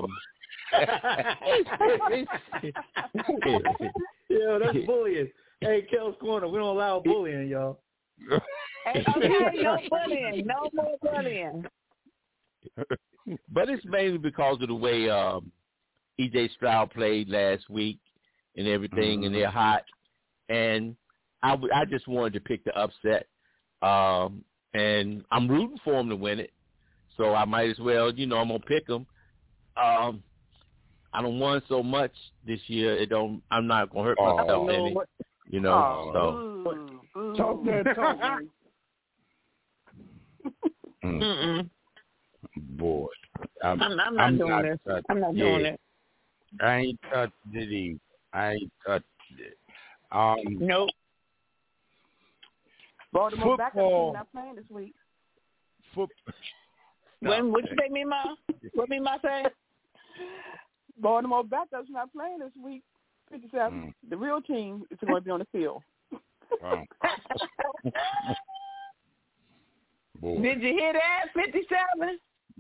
yeah, that's bullying. Hey, Kale's Corner, we don't allow bullying, y'all. Hey, okay, no bullying. No more bullying. But it's mainly because of the way E.J. Stroud played last week and everything, and they're hot. And I just wanted to pick the upset. And I'm rooting for them to win it. So I might as well, I'm going to pick them. I don't won so much this year. I'm not going to hurt myself any, so. Talk that talk, man. Boy. I'm not doing this. I'm not doing it. I ain't touched it either. I ain't touched it. Nope. Baltimore backup not playing this week. What you say, Mima? What Mima say? Baltimore backups not playing this week. 57. The real team is going to be on the field. Did you hear that? 57.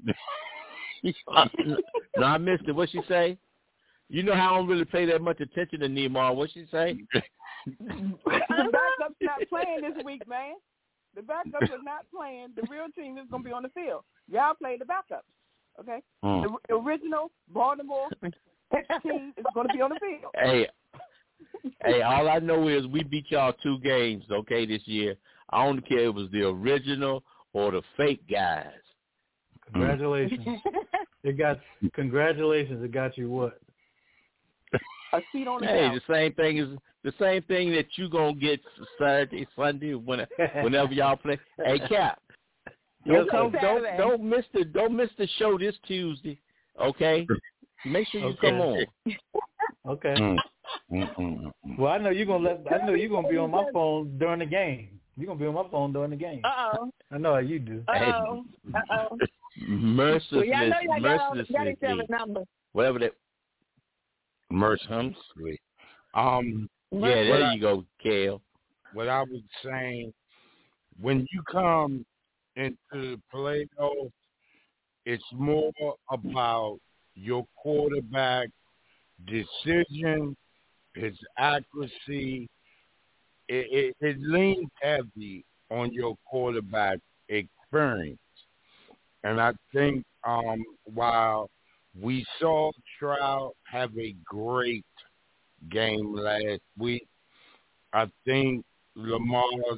No, I missed it. What she say? You know how I don't really pay that much attention to Neymar. What she say? The backups not playing this week, man. The backups are not playing. The real team is going to be on the field. Y'all play the backups, okay? The original Baltimore team is going to be on the field. Hey, all I know is we beat y'all 2 games, okay, this year. I don't care if it was the original or the fake guys. Congratulations. Congratulations. It got you what? A seat on the house. The same thing that you gonna get Saturday, Sunday, whenever y'all play. Hey, Cap, don't miss the show this Tuesday, okay? Make sure you come on. Okay. Well, I know you're gonna be on my phone during the game. You're gonna be on my phone during the game. Uh-oh. I know how you do. Uh-oh. Mercilessly. Well, y'all got each other's number. Whatever that. Mercilessly. There you go, Kale. What I was saying, when you come into the playoffs, it's more about your quarterback decision, his accuracy. It leans heavy on your quarterback experience. And I think while we saw Stroud have a great game last week, I think Lamar's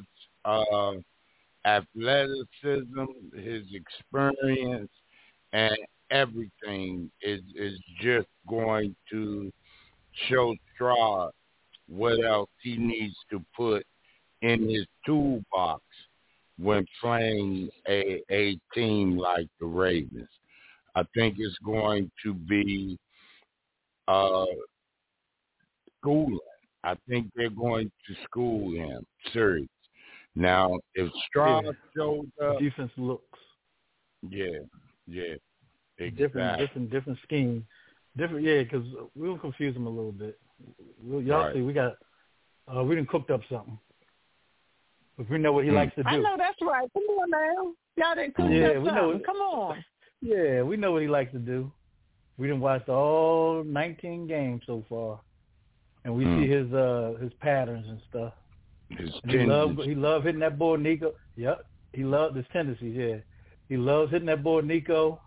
athleticism, his experience, and everything is just going to show Stroud what else he needs to put in his toolbox when playing a team like the Ravens. I think it's going to be schooling. I think they're going to school him, serious. Now, if Stroud shows up, defense looks. Yeah, exactly. Different scheme. Because we'll confuse them a little bit. Y'all see, we done cooked up something. But we know what he likes to do. I know that's right. Come on now. Y'all done cooked up something. Come on. Yeah, we know what he likes to do. We done watched all 19 games so far. And we see his patterns and stuff. He loved hitting that boy Nico. Yep. He loved his tendencies, yeah. He loves hitting that boy Nico.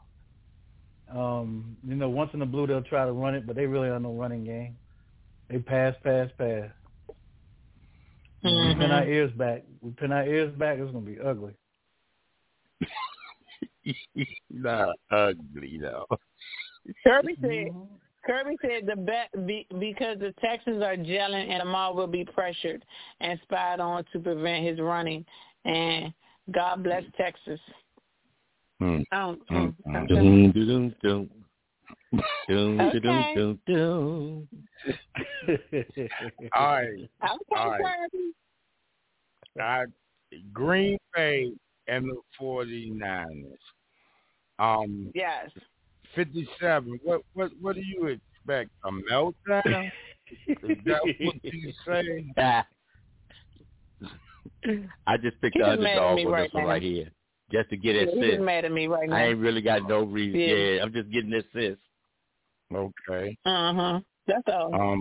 Once in the blue they'll try to run it, but they really are no running game. They pass. We pin our ears back. It's going to be ugly. Not ugly, though. Kirby said because the Texans are gelling and Lamar will be pressured and spied on to prevent his running. And God bless Texas. All right. Green Bay and the 49ers. Yes. 57. What do you expect? A meltdown? Is that what you say? I just picked the underdog on this one right here, just to get assist. He's mad at me right now. I ain't really got no reason. Yeah, I'm just getting assist. Okay. That's all.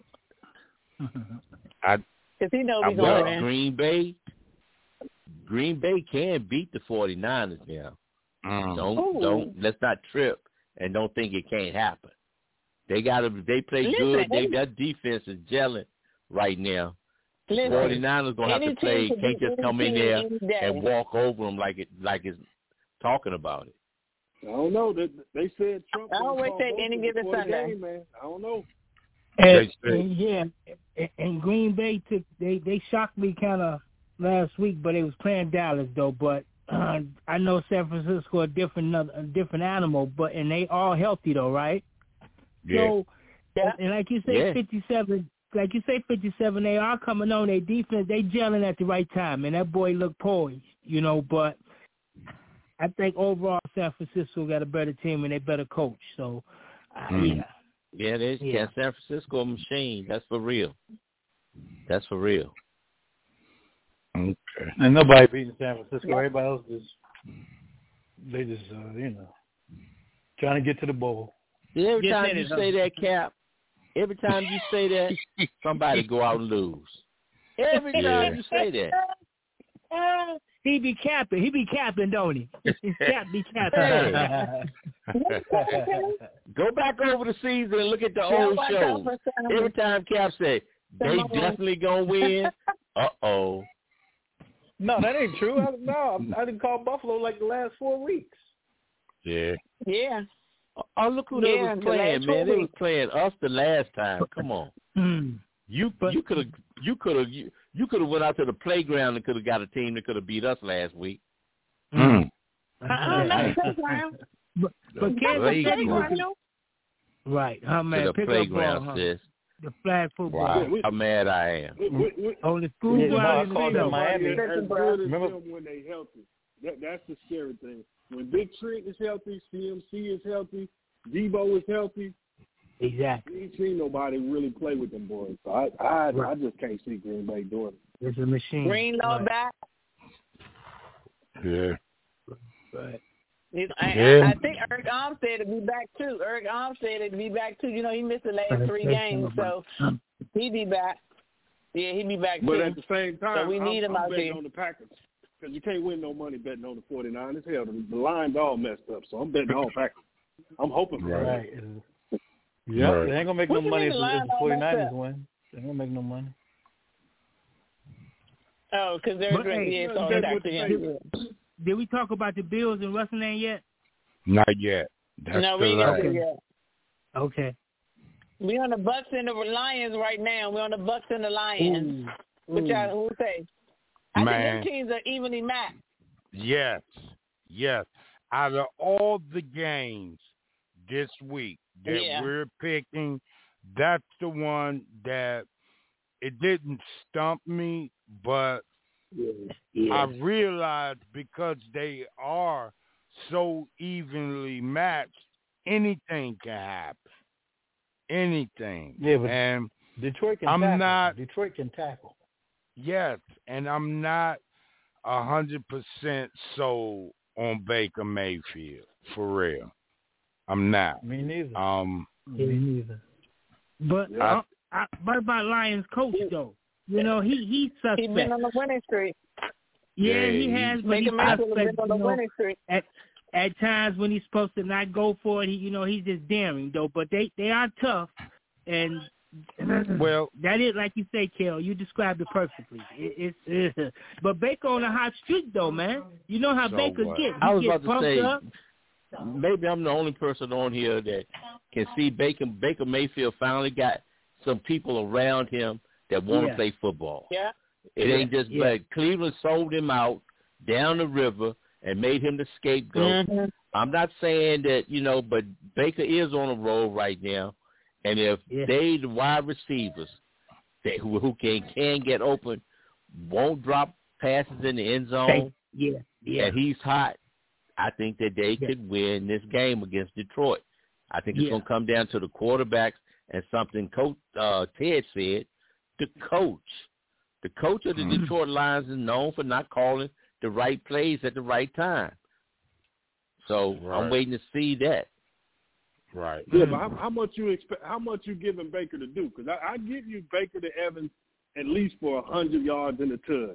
Because he knows he's going to win. Green Bay can beat the 49ers now. Don't let's not trip and don't think it can't happen. They play good. Their defense is gelling right now. 49ers gonna have to play. Can't just come in there and walk over them like it's talking about it. I don't know. They said Trump. I always say any given Sunday, man. I don't know. And Green Bay they shocked me kind of last week, but they was playing Dallas though. But I know San Francisco a different animal, and they all healthy though, right? Yeah. So, and like you say, 57. Like you say, 57, they are coming on. Their defense, they gelling at the right time, and that boy look poised, but I think overall San Francisco got a better team and they better coach. So, Yeah, San Francisco machine. That's for real. Okay. And nobody beating San Francisco. Everybody else they just trying to get to the bowl. Every time you say that, Cap, every time you say that, somebody go out and lose. Every time you say that. He be capping, don't he? Cap be capping. Go back over the season and look at the old shows. Every time Cap say, they definitely going to win, uh-oh. No, that ain't true. I didn't call Buffalo like the last 4 weeks. Yeah. Yeah. Oh, look who they was playing, man. They was playing us the last time. Come on. You could have went out to the playground and could have got a team that could have beat us last week. But Kansas City right. Man, to the playground, sis. The flag football. Wow. How mad I am. On the school ground in Miami. Remember when they healthy. That's the scary thing. When Big Trent is healthy, CMC is healthy, Debo is healthy. Exactly. You ain't seen nobody really play with them boys. So I just can't see Green Bay doing it. It's a machine. Greenlaw back. Yeah. Right. I think Eric Armstead will be back too. He missed the last 3 games, so he'll be back. Yeah, he'll be back too. But at the same time, so we need him out there. On the Packers. Because you can't win no money betting on the 49ers. Hell, the line's all messed up, so I'm betting on Packers. I'm hoping for right. Yeah, they ain't going to make no money if the 49ers win. They ain't going to make no money. Oh, because they're great. Yeah, it's all factored. Did we talk about the Bills and Russell yet? Not yet. No, we ain't got it yet. Okay. We're on the Bucks and the Lions right now. We're on the Bucks and the Lions. Which who say? I think them teams are evenly matched. Yes. Out of all the games this week that we're picking, that's the one that it didn't stump me, but I realized because they are so evenly matched, anything can happen. Anything. Yeah, but and Detroit can tackle. Detroit can tackle. Yes, and I'm not 100% sold on Baker Mayfield, for real. I'm not. Me neither. Me neither. But what about Lions coach though? He's suspect. He's been on the winning streak. Yeah, he has. But he's suspect. On the winning streak. At times when he's supposed to not go for it, he's just daring though. But they are tough, and well, that is like you say, Kel. You described it perfectly. But Baker on a hot streak though, man. You know how Baker gets. I was about to say, maybe I'm the only person on here that can see Baker Mayfield finally got some people around him that want to play football. Yeah. It ain't just like Cleveland sold him out down the river and made him the scapegoat. Mm-hmm. I'm not saying that, but Baker is on a roll right now. And if they, the wide receivers, who can get open, won't drop passes in the end zone, and he's hot, I think that they could win this game against Detroit. I think it's going to come down to the quarterbacks and something Coach Ted said. The coach of the Detroit Lions is known for not calling the right plays at the right time. So I'm waiting to see that. Right. Yeah, but how much you expect? How much you giving Baker to do? Because I give you Baker to Evans at least for 100 yards in the tug.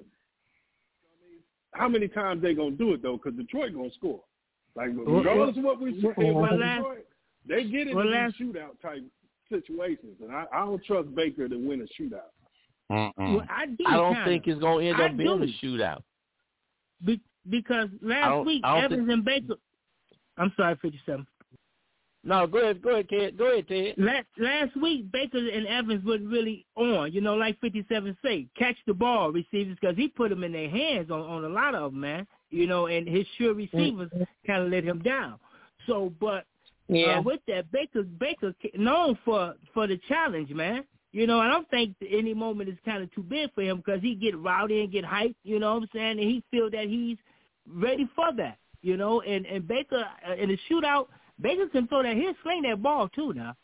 How many times they gonna do it though? Because Detroit gonna score. Like regardless of what we say about Detroit, they get it in a shootout type situations, and I don't trust Baker to win a shootout. Well, I don't think it's going to end up being a shootout. Because last week, Evans and Baker... I'm sorry, 57. No, go ahead, Ted. Go ahead, Ted. Last week, Baker and Evans wasn't really on. You know, like 57 say, catch the ball receivers, because he put them in their hands on a lot of them, man. You know, and his sure receivers kind of let him down. So, but with that, Baker known for the challenge, man. You know, I don't think any moment is kind of too big for him, because he get rowdy and get hyped, you know what I'm saying? And he feel that he's ready for that, you know. And Baker, in the shootout, Baker can throw that. He'll sling that ball, too, now.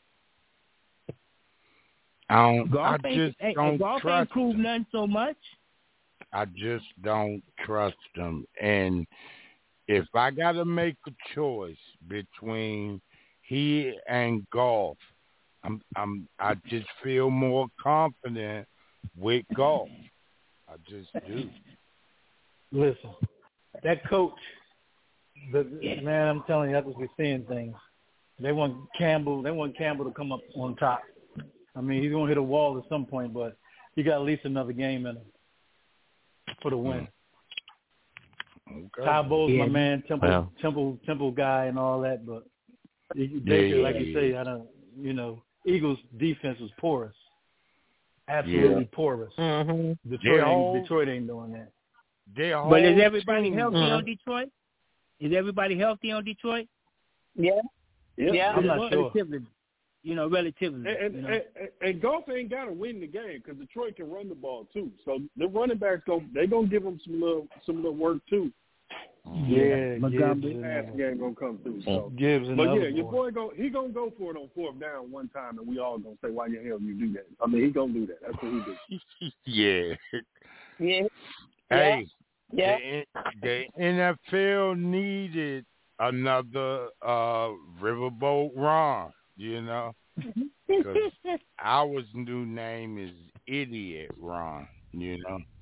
I just don't golf trust ain't proved nothing so much. I just don't trust him. And if I got to make a choice between he and golf, I just feel more confident with golf. I just do. Listen, that coach, man, I'm telling you, I just be seeing things. They want Campbell to come up on top. I mean, he's gonna hit a wall at some point, but he got at least another game in him for the win. Okay. Ty Bowles, my man, Temple guy and all that, but Baker, like you say, Eagles defense was porous. Absolutely porous. Mm-hmm. Detroit ain't doing that. But is everybody healthy on Detroit? Is everybody healthy on Detroit? Yeah. I'm not sure. Relatively. And golf ain't got to win the game, because Detroit can run the ball too. So the running backs they're gonna give them some little work too. Montgomery. Pass game gonna come through. So. Your boy he gonna go for it on fourth down one time, and we all gonna say, "Why the hell you do that?" I mean, he gonna do that. That's what he do. Hey, the NFL needed another Riverboat Ron. You know, because our new name is Idiot Ron. You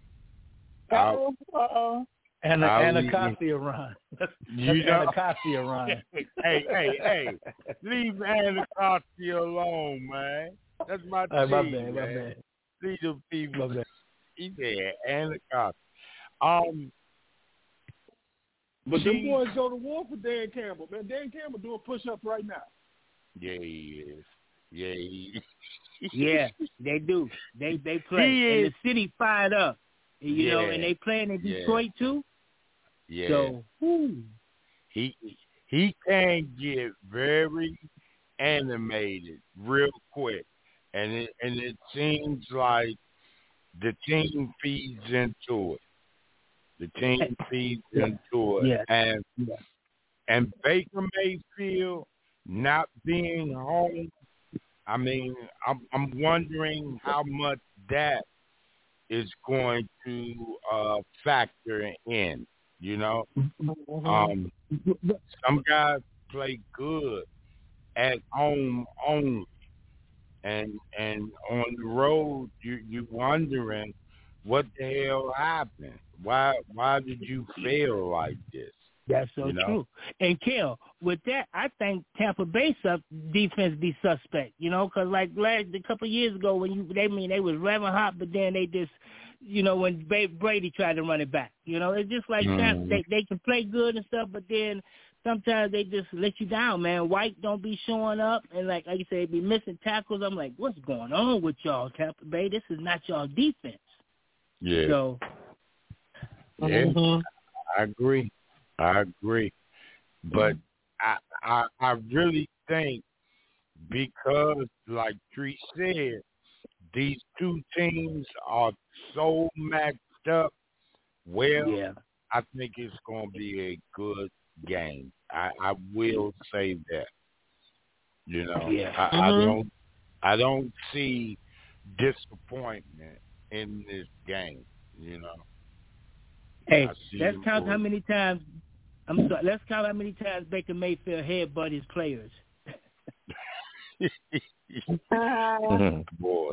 know. Anacostia Ron. That's Anacostia Ron. Hey. Leave Anacostia alone, man. That's my team, my bad. Leave the people. He said Anacostia. But them boys go to war for Dan Campbell, man. Dan Campbell doing push-ups right now. Yeah, he is. Yeah, he is. Yeah, they do. They play. And the city fired up. You know, and they playing in Detroit too. Yeah. So he can get very animated real quick, and it seems like the team feeds into it. And Baker Mayfield not being home. I mean, I'm wondering how much that is going to factor in, you know. Some guys play good at home only, and on the road you wondering what the hell happened. Why did you fail like this? That's so true. And Kel, with that, I think Tampa Bay defense be suspect. You know, because like a couple of years ago when they was revving hot, but then they just, you know, when Brady tried to run it back. You know, it's just like they can play good and stuff, but then sometimes they just let you down, man. White don't be showing up, and like you say, be missing tackles. I'm like, what's going on with y'all, Tampa Bay? This is not y'all defense. Yeah. So. Yeah, I agree. But I really think because, like Tree said, these two teams are so matched up well, I think it's going to be a good game. I will say that. You know, I don't see disappointment in this game, you know. Hey, let's count how many times. Let's count how many times Baker Mayfield headbutt his players. Boy.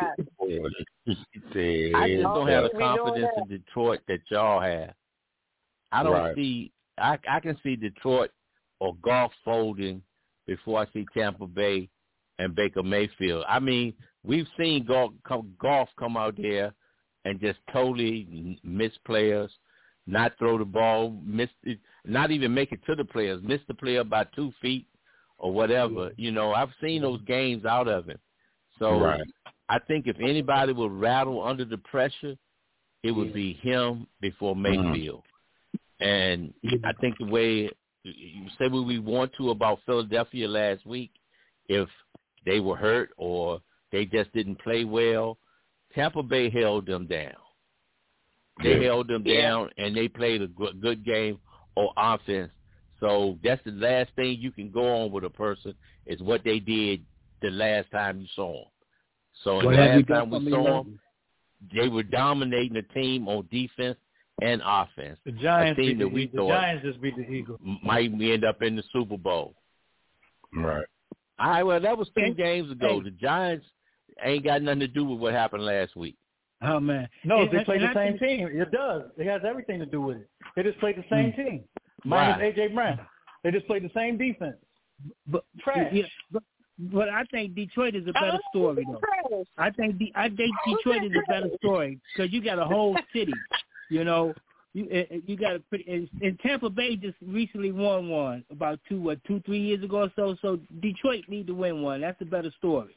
I just don't have the confidence in Detroit that y'all have. I don't see. I can see Detroit or golf folding before I see Tampa Bay and Baker Mayfield. I mean, we've seen Goff come out there and just totally miss players, not throw the ball, not even make it to the players, miss the player by 2 feet or whatever. You know, I've seen those games out of him. So I think if anybody would rattle under the pressure, it would be him before Mayfield. And I think the way you say what we want to about Philadelphia last week, if they were hurt or they just didn't play well, Tampa Bay held them down. They held them down, and they played a good game on offense. So that's the last thing you can go on with a person is what they did the last time you saw them. So the last time we saw them, they were dominating the team on defense and offense. The Giants, just beat the Eagles. Might end up in the Super Bowl. Right. All right, well, that was 2 games ago. The Giants ain't got nothing to do with what happened last week. Oh, man. No, they play the same team. It does. It has everything to do with it. They just played the same team. Minus A.J. Brown. They just played the same defense. But trash. Yeah, but I think Detroit is a better story, though. I think Detroit is a better story because you got a whole city. You know, you got and Tampa Bay just recently won one about 2-3 years ago or so. So Detroit need to win one. That's a better story.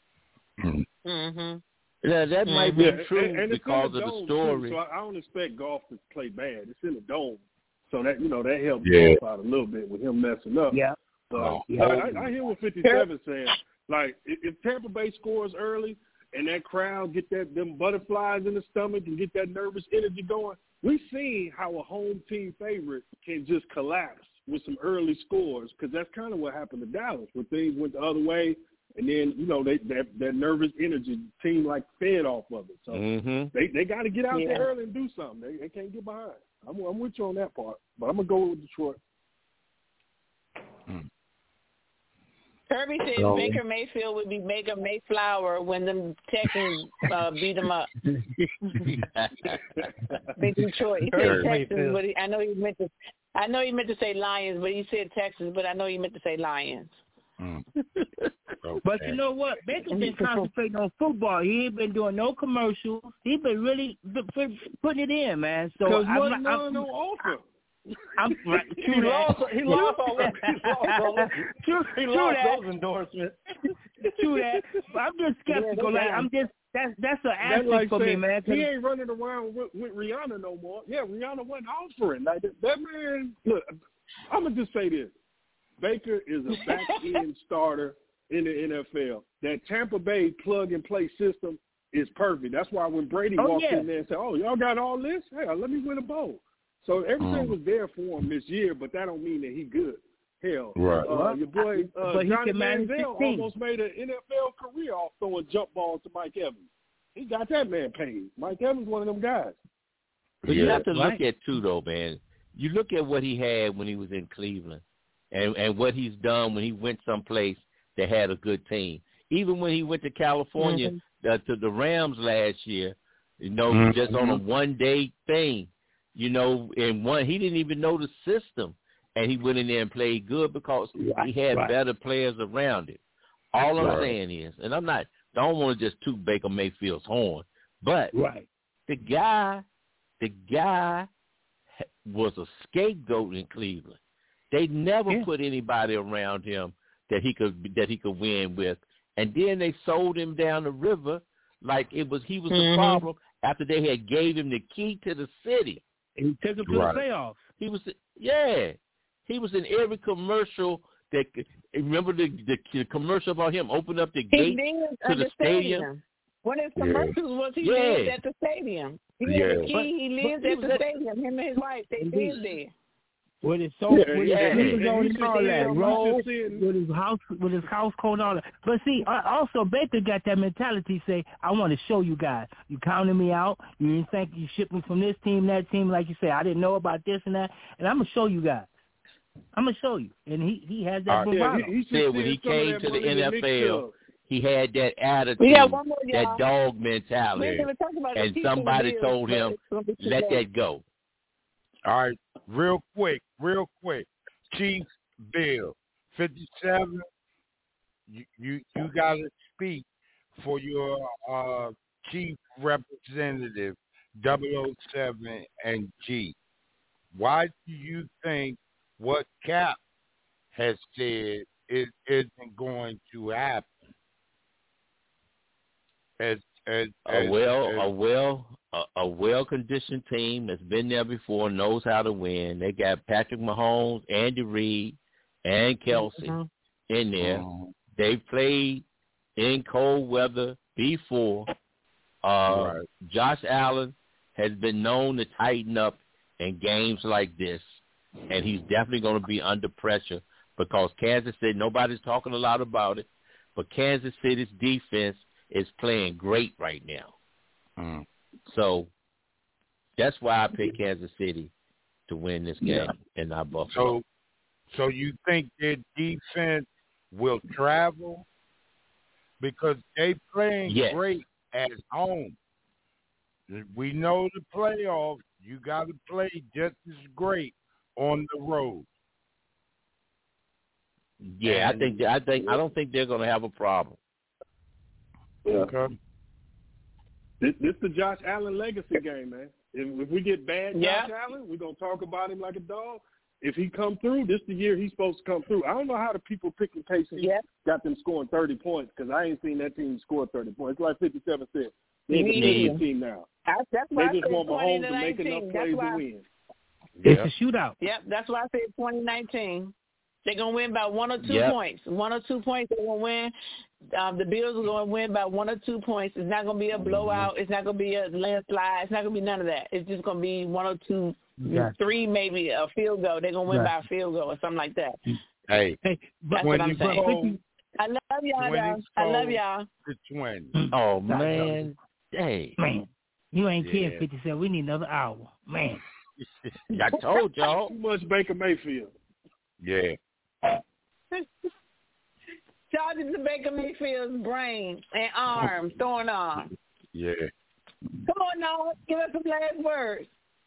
Mm-hmm. Yeah, that might be true and because of the story. Too, so I don't expect Goff to play bad. It's in the dome, so that that helps Goff out a little bit with him messing up. Yeah. I hear what 57 saying. Like if Tampa Bay scores early and that crowd get them butterflies in the stomach and get that nervous energy going, we've seen how a home team favorite can just collapse with some early scores because that's kind of what happened to Dallas when things went the other way. And then, that nervous energy team like fed off of it. So they got to get out there early and do something. They can't get behind. I'm with you on that part, but I'm going to go with Detroit. Kirby said Baker Mayfield would be Baker Mayflower when the Texans beat him up. Big Detroit. He said Texans, but I know he meant to say Lions, but he said Texas, but I know he meant to say Lions. But you know what? Baker's been concentrating on football. He ain't been doing no commercials. He's been really putting it in, man. So no offer. I'm right. He lost those endorsements. True that. But I'm just skeptical. That's an aspect for me, man. He ain't running around with Rihanna no more. Yeah, Rihanna wasn't offering. Like that man. Look, I'm gonna just say this. Baker is a back-end starter in the NFL. That Tampa Bay plug-and-play system is perfect. That's why when Brady walked in there and said, y'all got all this? Hey, let me win a bowl. So everything was there for him this year, but that don't mean that he good. Hell, your boy Johnny Manziel almost made an NFL career off throwing jump balls to Mike Evans. He got that man paid. Mike Evans one of them guys. But you have to look at, too, though, man. You look at what he had when he was in Cleveland. And what he's done when he went someplace that had a good team. Even when he went to California to the Rams last year, just on a one-day thing, and he didn't even know the system. And he went in there and played good because he had better players around it. All I'm saying is, and don't want to just toot Baker Mayfield's horn, but the guy was a scapegoat in Cleveland. They never put anybody around him that he could win with, and then they sold him down the river like he was the problem after they had gave him the key to the city. And he took him to the playoffs. He was in every commercial. Remember the commercial about him opening up the gate to the stadium. One of his commercials was he lived at the stadium. He had the key. He lived at the stadium. Him and his wife, they lived there. With his soul, with his house coat and all that. But see, also Baker got that mentality. Say, I want to show you guys. You counted me out. You didn't think you shipped me from this team, that team. Like you say, I didn't know about this and that. And I'm gonna show you guys. I'm gonna show you. And he has that bravado. He said when he came to the NFL, he had that attitude, that dog mentality, and somebody told him, let that go. All right, real quick. Chiefs, Bill, 57. you got to speak for your chief representative 007 and G. Why do you think what Cap has said isn't going to happen? A well-conditioned team that's been there before, knows how to win. They got Patrick Mahomes, Andy Reid, and Kelsey in there. They've played in cold weather before. Josh Allen has been known to tighten up in games like this, and he's definitely going to be under pressure because Kansas City, nobody's talking a lot about it, but Kansas City's defense is playing great right now. So that's why I picked Kansas City to win this game and not Buffalo. So you think their defense will travel? Because they playing great at home. We know the playoffs, you got to play just as great on the road. Yeah, I don't think they're going to have a problem. Yeah. Okay. This the Josh Allen legacy game, man. If we get bad Josh Allen, we're going to talk about him like a dog. If he come through, this the year he's supposed to come through. I don't know how the people picking KC got them scoring 30 points because I ain't seen that team score 30 points. It's like 57 cents. They're a team now. They just want Mahomes to make enough plays to win. It's a shootout. Yep, that's why I said 2019. They're going to win by 1 or 2 points. 1 or 2 points they're going to win. The Bills are going to win by 1 or 2 points. It's not going to be a blowout. It's not going to be a landslide. It's not going to be none of that. It's just going to be 1 or 2, 3 maybe, a field goal. They're going to win by a field goal or something like that. Hey, that's what I'm saying. I love y'all, guys. I love y'all. Oh, man. Hey. Man, you ain't kidding, 57. We need another hour. Man. I told y'all. Too much Baker Mayfield. Yeah. Charging to Baker Mayfield's brain and arms, throwing arms. Yeah. Come on now, give us some last words.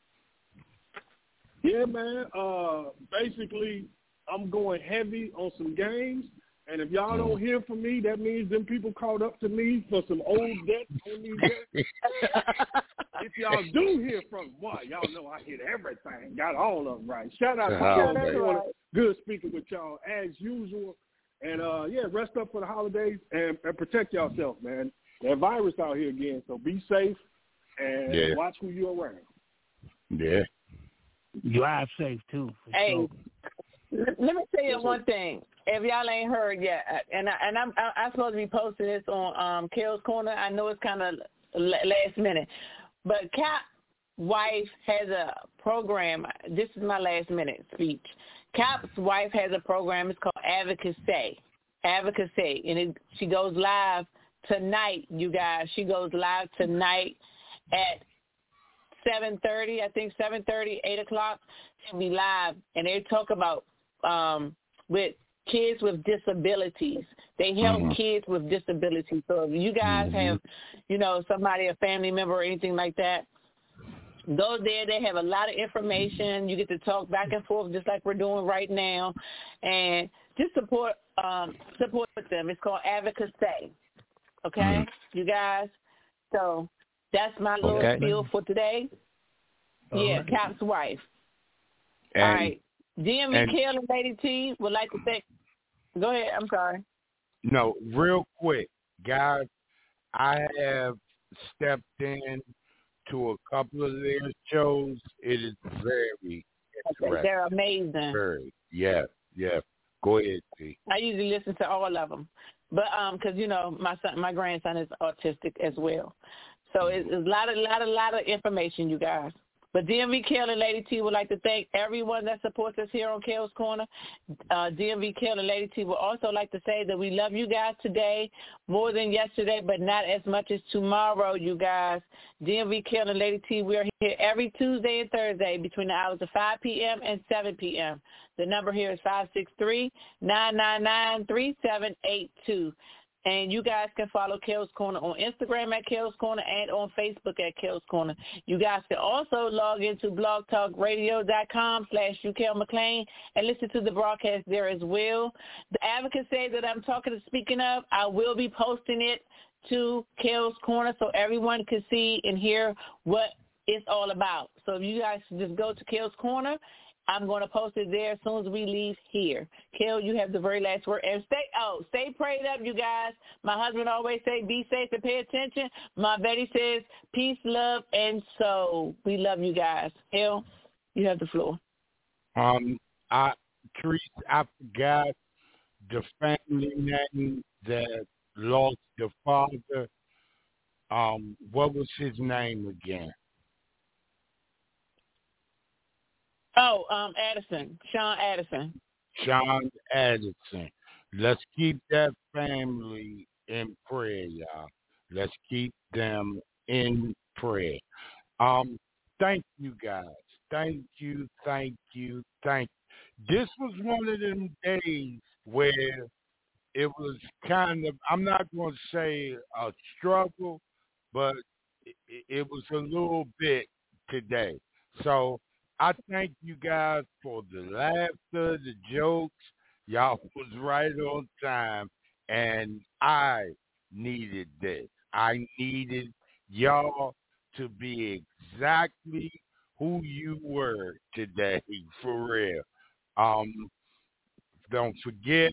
Yeah, man. Basically, I'm going heavy on some games, and if y'all don't hear from me, that means them people caught up to me for some old debt on these debts. If y'all do hear from me, y'all know I hit everything, got all of them right. Shout out to y'all. Good speaking with y'all as usual. And, rest up for the holidays and protect yourself, man. That virus out here again, so be safe and watch who you're around. Yeah. You are safe, too. Hey, let me tell you one thing. If y'all ain't heard yet, and I'm supposed to be posting this on Kel's Corner. I know it's kind of last minute. But Cap's wife has a program. This is my last minute speech. Cap's wife has a program. It's called Advocacy. And she goes live tonight, you guys. She goes live tonight at 7:30, I think 7:30, 8 o'clock. She'll be live. And they talk about with kids with disabilities. They help kids with disabilities. So if you guys have, somebody, a family member or anything like that, go there. They have a lot of information. You get to talk back and forth just like we're doing right now. And just support them. It's called Advocacy. Okay, you guys? So that's my little spiel for today. Yeah, Cap's wife. All right. DMV Kill and Lady T would like to thank. Go ahead. I'm sorry. No, real quick, guys. I have stepped in to a couple of their shows. It is very interesting. They're amazing. Very, yeah. Go ahead, T. I usually listen to all of them, but because my grandson is autistic as well, so it's a lot of information, you guys. But DMV Kill and Lady T would like to thank everyone that supports us here on Kel's Corner. DMV Kill and Lady T would also like to say that we love you guys today more than yesterday, but not as much as tomorrow, you guys. DMV Kill and Lady T, we are here every Tuesday and Thursday between the hours of 5 p.m. and 7 p.m. The number here is 563-999-3782. And you guys can follow Kel's Corner on Instagram at Kel's Corner and on Facebook at Kel's Corner. You guys can also log into blogtalkradio.com/UKelMcLean and listen to the broadcast there as well. The advocacy that I'm speaking of, I will be posting it to Kel's Corner so everyone can see and hear what it's all about. So if you guys just go to Kel's Corner, I'm going to post it there as soon as we leave here. Kel, you have the very last word. And stay prayed up, you guys. My husband always say, be safe and pay attention. My Betty says, peace, love, and soul. We love you guys. Kel, you have the floor. Teresa, I forgot the family name that lost the father. What was his name again? Addison. Sean Addison. Sean Addison. Let's keep that family in prayer, y'all. Let's keep them in prayer. Thank you, guys. Thank you. This was one of them days where it was kind of, I'm not going to say a struggle, but it was a little bit today. So I thank you guys for the laughter, the jokes. Y'all was right on time, and I needed this. I needed y'all to be exactly who you were today, for real. Don't forget,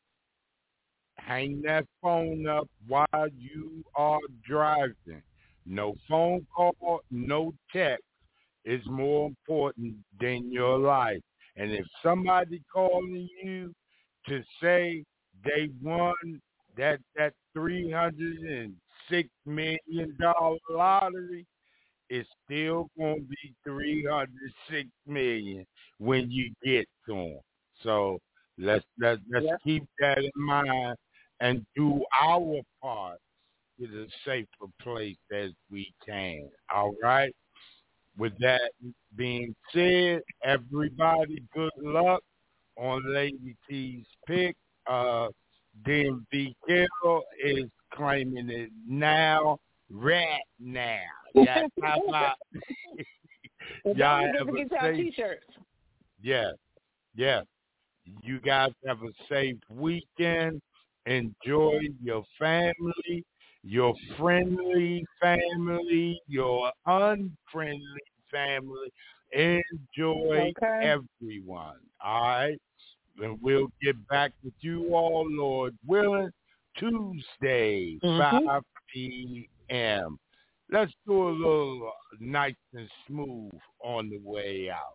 hang that phone up while you are driving. No phone call, no text is more important than your life. And if somebody calling you to say they won that $306 million lottery, it's still going to be $306 million when you get to them. So let's keep that in mind and do our part to the safer place as we can. All right? With that being said, everybody, good luck on Lady T's pick. DMV Carol is claiming it now, right now. Yeah, how about y'all have a safe T-shirts. Yeah. You guys have a safe weekend. Enjoy your family, your friendly family, your unfriendly family. Enjoy everyone. All right? And we'll get back with you all, Lord willing, Tuesday, 5 p.m. Let's do a little nice and smooth on the way out.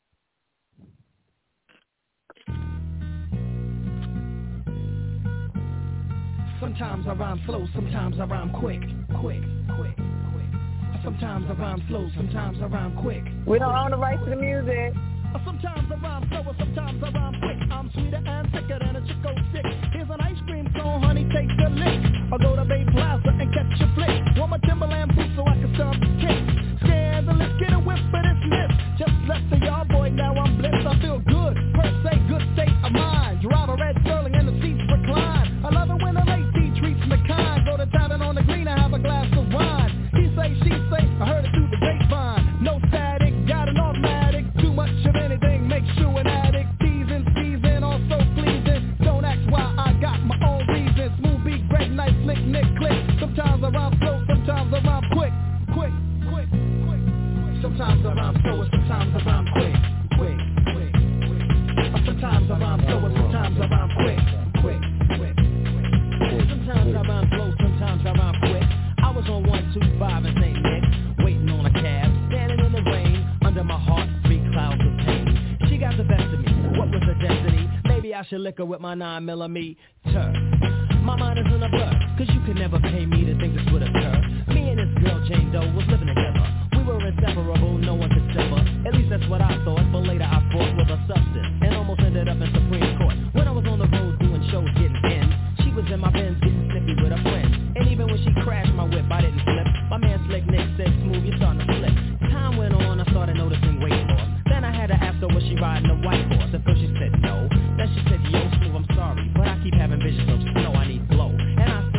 Sometimes I rhyme slow, sometimes I rhyme quick. Sometimes I rhyme slow, sometimes I rhyme quick. We don't own the rights to the music. Sometimes I rhyme slow, sometimes I rhyme quick. I'm sweeter and thicker than a Chico stick. Here's an ice cream cone, honey, take the lick. I'll go to Bay Plaza and catch a flick. Want my Timberland boots so I can start the kick. Scandalous, get a whiff, but it's missed. Just left the yard boy, now I'm blessed. I feel good, per se, good state of mind. Drive a red Sterling and the seats recline. I love it when a lady treats me kind. Go to tavern on the green and have a glass of wine. He say, she say, I heard it through the grapevine. No static, got an automatic. Too much of anything makes you an addict. Teasing, also pleasing. Don't ask why, I got my own reasons. Smooth beat, great, nice, slick, nick, click. Sometimes I rhyme slow, sometimes I rhyme quick. Sometimes I rhyme slow and sometimes I rhyme quick. Sometimes I rhyme slow and sometimes I rhyme quick. Sometimes I rhyme slow, sometimes I rhyme quick. I was on 125 in St. Nick, waiting on a cab, standing in the rain, under my heart, 3 clouds of pain. She got the best of me, what was the destiny? Maybe I should lick her with my 9mm. My mind is in a blur, cause you could never pay me to think this would occur. Me and this girl, Jane Doe, was living together. We were inseparable, no one could sever. At least that's what I thought, but later I fought with a substance and almost ended up in Supreme Court. When I was on the road doing shows, getting in, she was in my Benz getting snippy with a friend. And even when she crashed my whip, I didn't flip. My man Slick Nick said, smooth, you're starting to flip. Time went on, I started noticing weight loss. Then I had to ask her, was she riding a white horse? At first she said no. Then she said, yo, smooth, I'm sorry, but I keep having visions of snow, I need blow. And I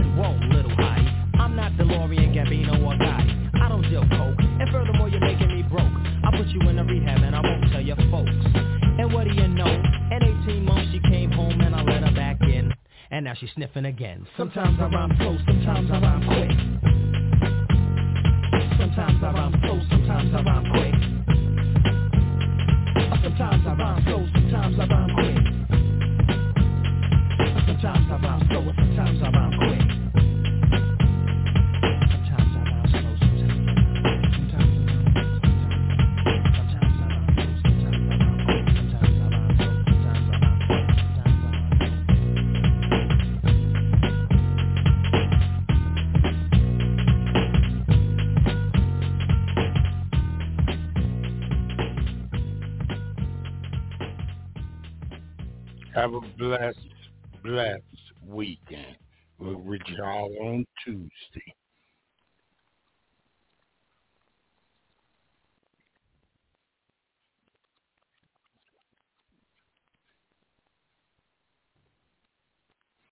now she's sniffing again. Sometimes I rhyme slow, sometimes I rhyme quick. Sometimes I rhyme slow, sometimes I rhyme quick. Sometimes I rhyme slow, sometimes I rhyme quick. Sometimes I rhyme slow, sometimes I rhyme quick. Have a blessed weekend. We'll reach y'all on Tuesday.